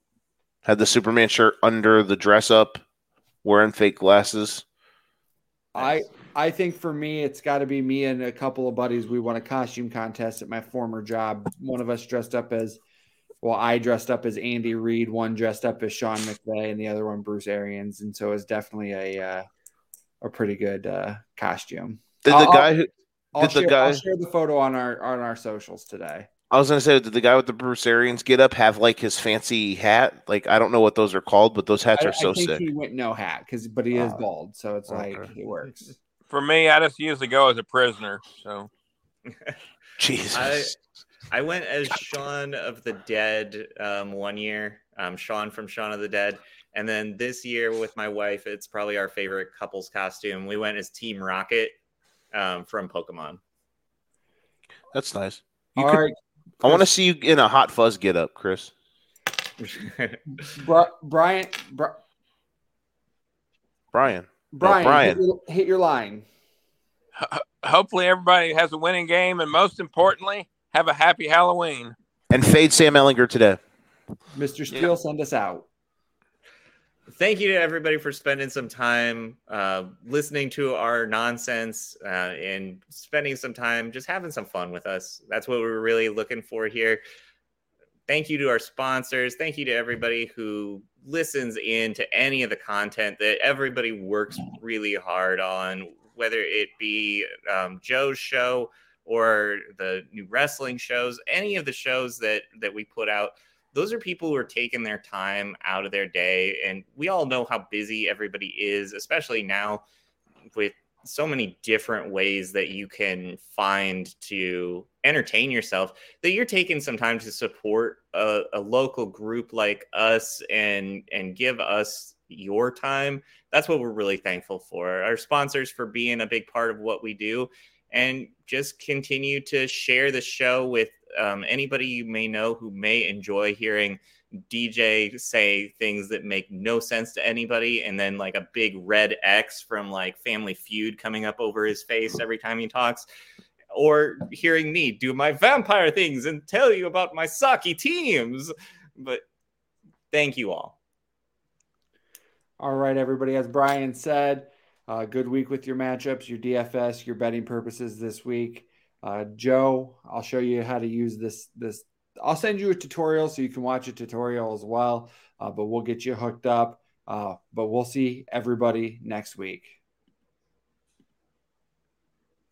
Speaker 6: Had the Superman shirt under the dress up, wearing fake glasses.
Speaker 2: I think for me, it's got to be me and a couple of buddies. We won a costume contest at my former job. One of us dressed up as, I dressed up as Andy Reid, one dressed up as Sean McVay, and the other one Bruce Arians. And so it's definitely a pretty good costume. I'll share the photo on our socials today.
Speaker 6: I was going to say, did the guy with the Bruce Arians get up have like his fancy hat? Like, I don't know what those are called, but those hats are so sick.
Speaker 2: I think he went no hat but he is bald, so it's like it works.
Speaker 3: For me, I just usually go as a prisoner. So,
Speaker 6: Jesus,
Speaker 4: I went as Shaun of the Dead 1 year. Shaun from Shaun of the Dead, and then this year with my wife, it's probably our favorite couple's costume. We went as Team Rocket from Pokemon.
Speaker 6: That's nice.
Speaker 2: All right.
Speaker 6: I want to see you in a Hot Fuzz get up, Chris.
Speaker 2: Brian, hit your line.
Speaker 3: Hopefully everybody has a winning game, and most importantly, have a happy Halloween.
Speaker 6: And fade Sam Ehlinger today.
Speaker 2: Mr. Steele, send us out.
Speaker 4: Thank you to everybody for spending some time listening to our nonsense and spending some time just having some fun with us. That's what we're really looking for here. Thank you to our sponsors. Thank you to everybody who listens in to any of the content that everybody works really hard on, whether it be Joe's show or the new wrestling shows, any of the shows that we put out. Those are people who are taking their time out of their day. And we all know how busy everybody is, especially now with so many different ways that you can find to entertain yourself, that you're taking some time to support a local group like us and give us your time. That's what we're really thankful for. Our sponsors for being a big part of what we do, and just continue to share the show with anybody you may know who may enjoy hearing DJ say things that make no sense to anybody, and then like a big red X from like Family Feud coming up over his face every time he talks, or hearing me do my vampire things and tell you about my Saki teams. But thank you all.
Speaker 2: All right, everybody. As Brian said, good week with your matchups, your DFS, your betting purposes this week. Joe, I'll show you how to use this. I'll send you a tutorial so you can watch a tutorial as well, but we'll get you hooked up. But we'll see everybody next week.